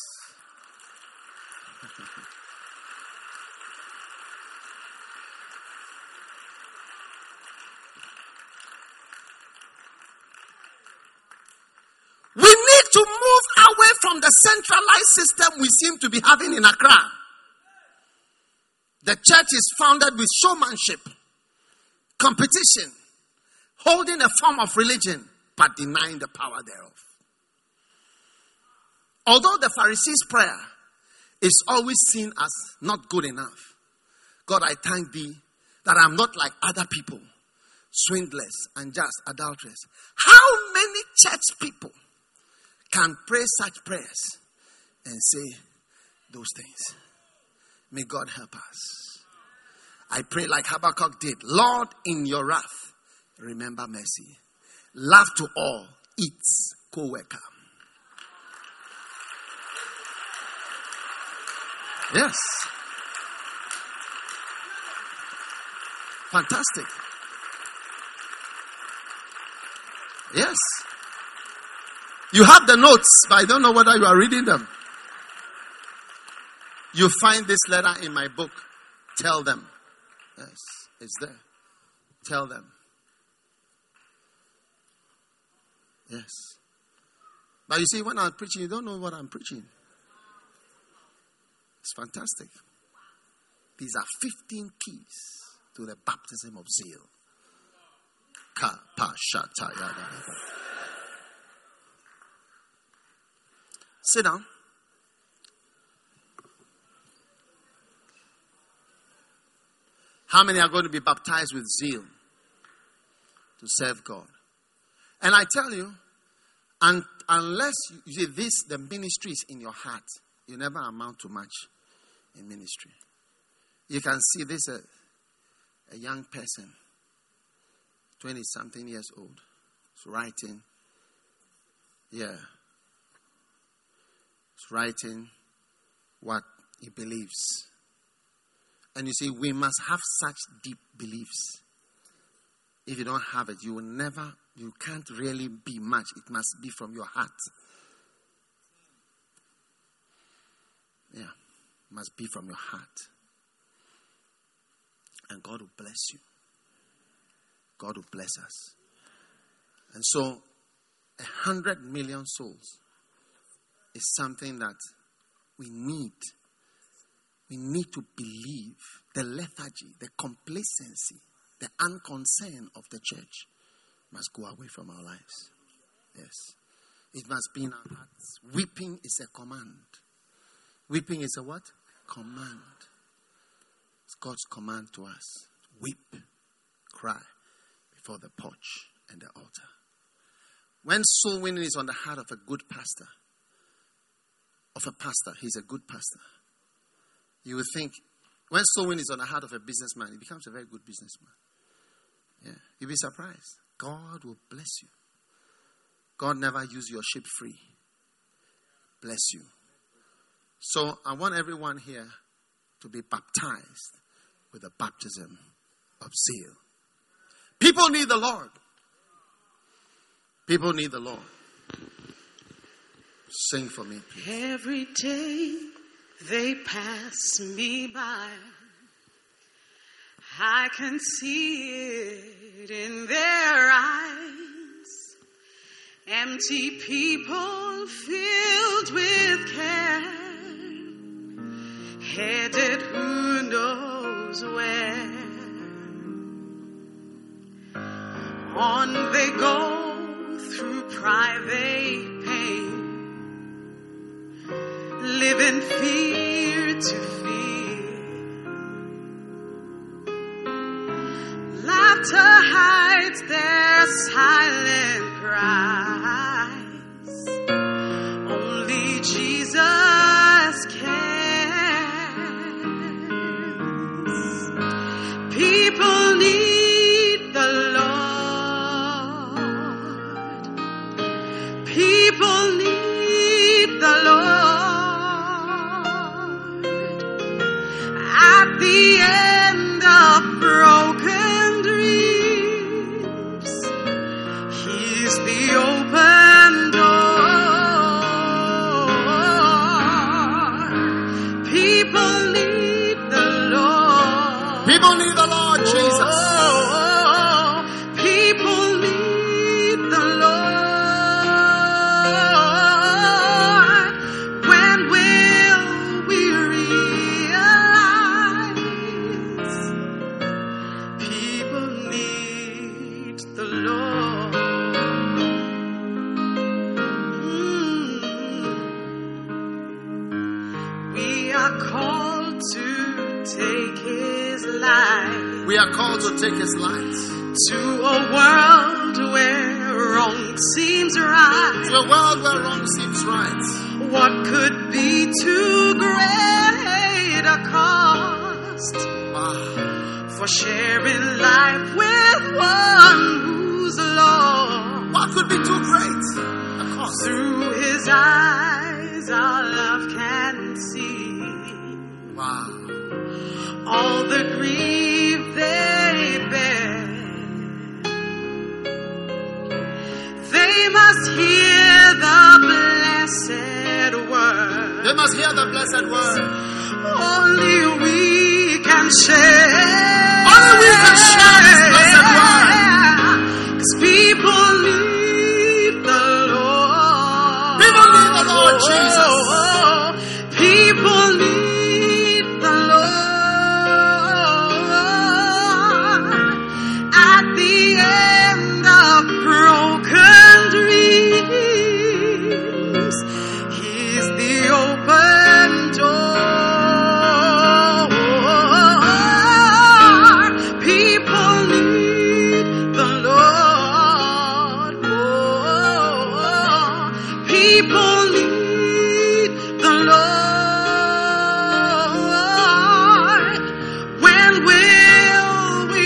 We need to move away from the centralized system we seem to be having in Accra. The church is founded with showmanship, competition, holding a form of religion, but denying the power thereof. Although the Pharisees' prayer is always seen as not good enough, God, I thank thee that I'm not like other people, swindlers, unjust, adulterers. How many church people can pray such prayers and say those things? May God help us. I pray like Habakkuk did. Lord, in your wrath, remember mercy. Love to all, its co-worker. Yes. Fantastic. Yes. You have the notes, but I don't know whether you are reading them. You find this letter in my book. Tell them. Yes, it's there. Tell them. Yes. But you see, when I'm preaching, you don't know what I'm preaching. It's fantastic. These are 15 keys to the baptism of zeal. Sit down. How many are going to be baptized with zeal to serve God? And I tell you, unless you see this, the ministry is in your heart, you never amount to much in ministry. You can see this a young person, 20-something years old, is writing. Yeah. He's writing what he believes. And you see, we must have such deep beliefs. If you don't have it, you can't really be much. It must be from your heart. Yeah, it must be from your heart. And God will bless you. God will bless us. And so, 100 million souls is something that we need. We need to believe the lethargy, the complacency, the unconcern of the church must go away from our lives. Yes. It must be in our hearts. Weeping is a command. Weeping is a what? Command. It's God's command to us. Weep, cry before the porch and the altar. When soul winning is on the heart of a good pastor, he's a good pastor. You would think, when soul winning is on the heart of a businessman, he becomes a very good businessman. Yeah, you'll be surprised. God will bless you. God never used your ship free. Bless you. So I want everyone here to be baptized with the baptism of zeal. People need the Lord. People need the Lord. Sing for me, please. Every day they pass me by, I can see it in their eyes. Empty people filled with care, headed who knows where. On they go through private pain, living fear to fear. Laughter hides their silent cries. Only Jesus cares. People need the Lord. People need the Lord. At the end of broken dreams, He's the open door. People need the Lord. People need the Lord Jesus. People need the Lord. We are called to take His light. To a world where wrong seems right. To a world where wrong seems right. What could be too great a cost? Wow. For sharing life with one who's lost. What could be too great a cost? Through His eyes our love can see. Wow. All the grief they bear. They must hear the blessed word. They must hear the blessed word. Only we can share. Only we can share this blessed word. 'Cause people need the Lord. People need the Lord Jesus. People need the Lord. At the end of broken dreams, He's the open door. People need the Lord. People need the Lord. When will we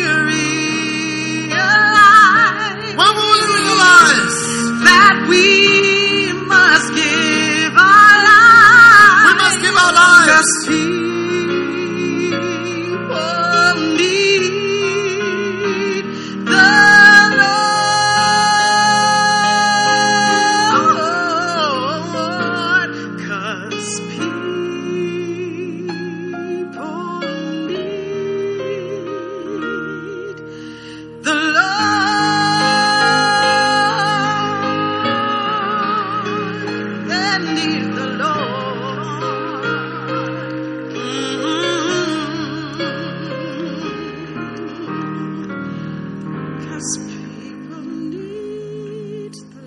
realize? When will we realize That we must give our lives. we must give our lives? 'Cause people need the Lord. 'Cause people need the Lord. They need the Lord. 'Cause people need the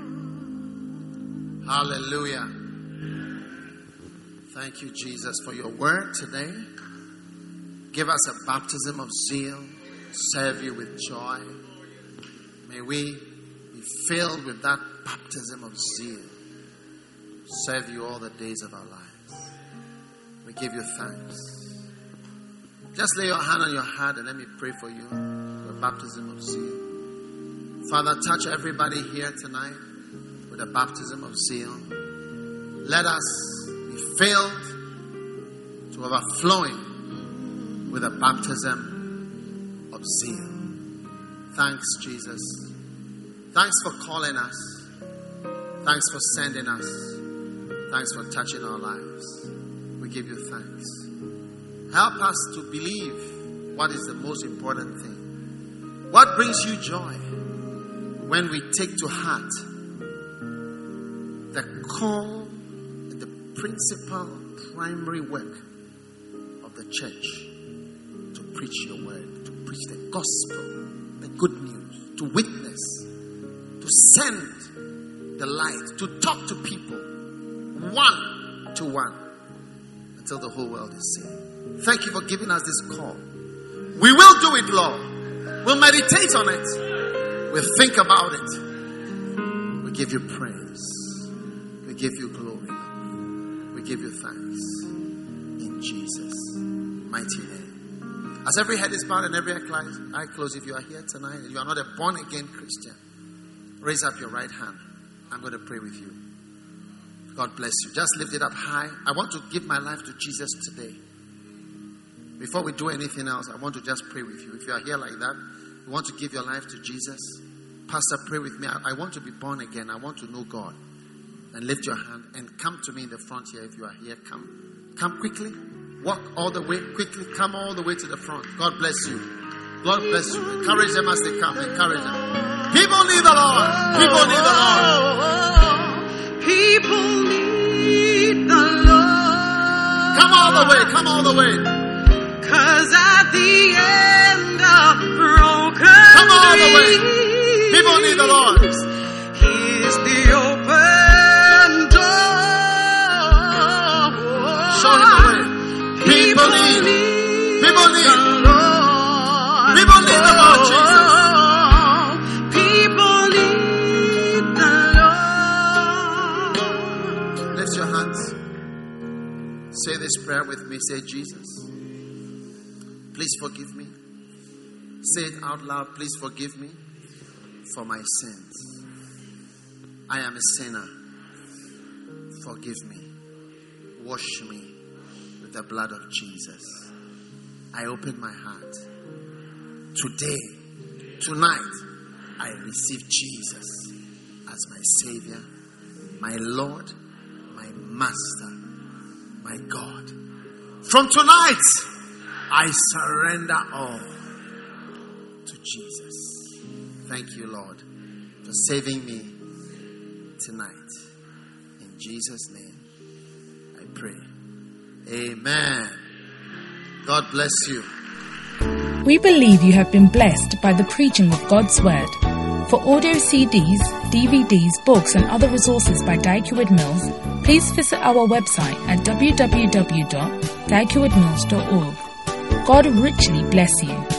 Lord. Hallelujah. Thank you, Jesus, for your word today. Give us a baptism of zeal. Serve you with joy. May we be filled with that baptism of zeal. Serve you all the days of our lives. We give you thanks. Just lay your hand on your heart and let me pray for you. The baptism of zeal. Father, touch everybody here tonight with a baptism of zeal. Let us be filled to overflowing with a baptism of zeal. Thanks, Jesus. Thanks for calling us. Thanks for sending us. Thanks for touching our lives. We give you thanks. Help us to believe what is the most important thing. What brings you joy when we take to heart the call and the principal primary work of the church to preach your word, to preach the gospel, the good news, to witness, to send the light, to talk to people one to one until the whole world is saved. Thank you for giving us this call. We will do it, Lord. We'll meditate on it. We'll think about it. We give you praise. We give you glory, Lord. We give you thanks. In Jesus' mighty name. As every head is bowed and every eye closed, if you are here tonight and you are not a born-again Christian, raise up your right hand. I'm going to pray with you. God bless you. Just lift it up high. I want to give my life to Jesus today. Before we do anything else, I want to just pray with you. If you are here like that, you want to give your life to Jesus, Pastor, pray with me. I want to be born again. I want to know God. And lift your hand and come to me in the front here. If you are here, come. Come quickly. Walk all the way quickly. Come all the way to the front. God bless you. God bless you. Encourage them as they come. Encourage them. People need the Lord. People need the Lord. People need the Lord. Come all the way. Come all the way. 'Cause at the end of broken Come all the way. dreams, People need the Lord. He's the open door. Show him the way. People need. People the need. Lord. Say this prayer with me. Say, Jesus, please forgive me. Say it out loud. Please forgive me for my sins. I am a sinner. Forgive me. Wash me with the blood of Jesus. I open my heart. Today, tonight, I receive Jesus as my Savior, my Lord, my Master, my God. From tonight, I surrender all to Jesus. Thank you, Lord, for saving me tonight. In Jesus' name, I pray. Amen. God bless you. We believe you have been blessed by the preaching of God's Word. For audio CDs, DVDs, books and other resources by Dag Heward Mills, please visit our website at www.daghewardmills.org. God richly bless you.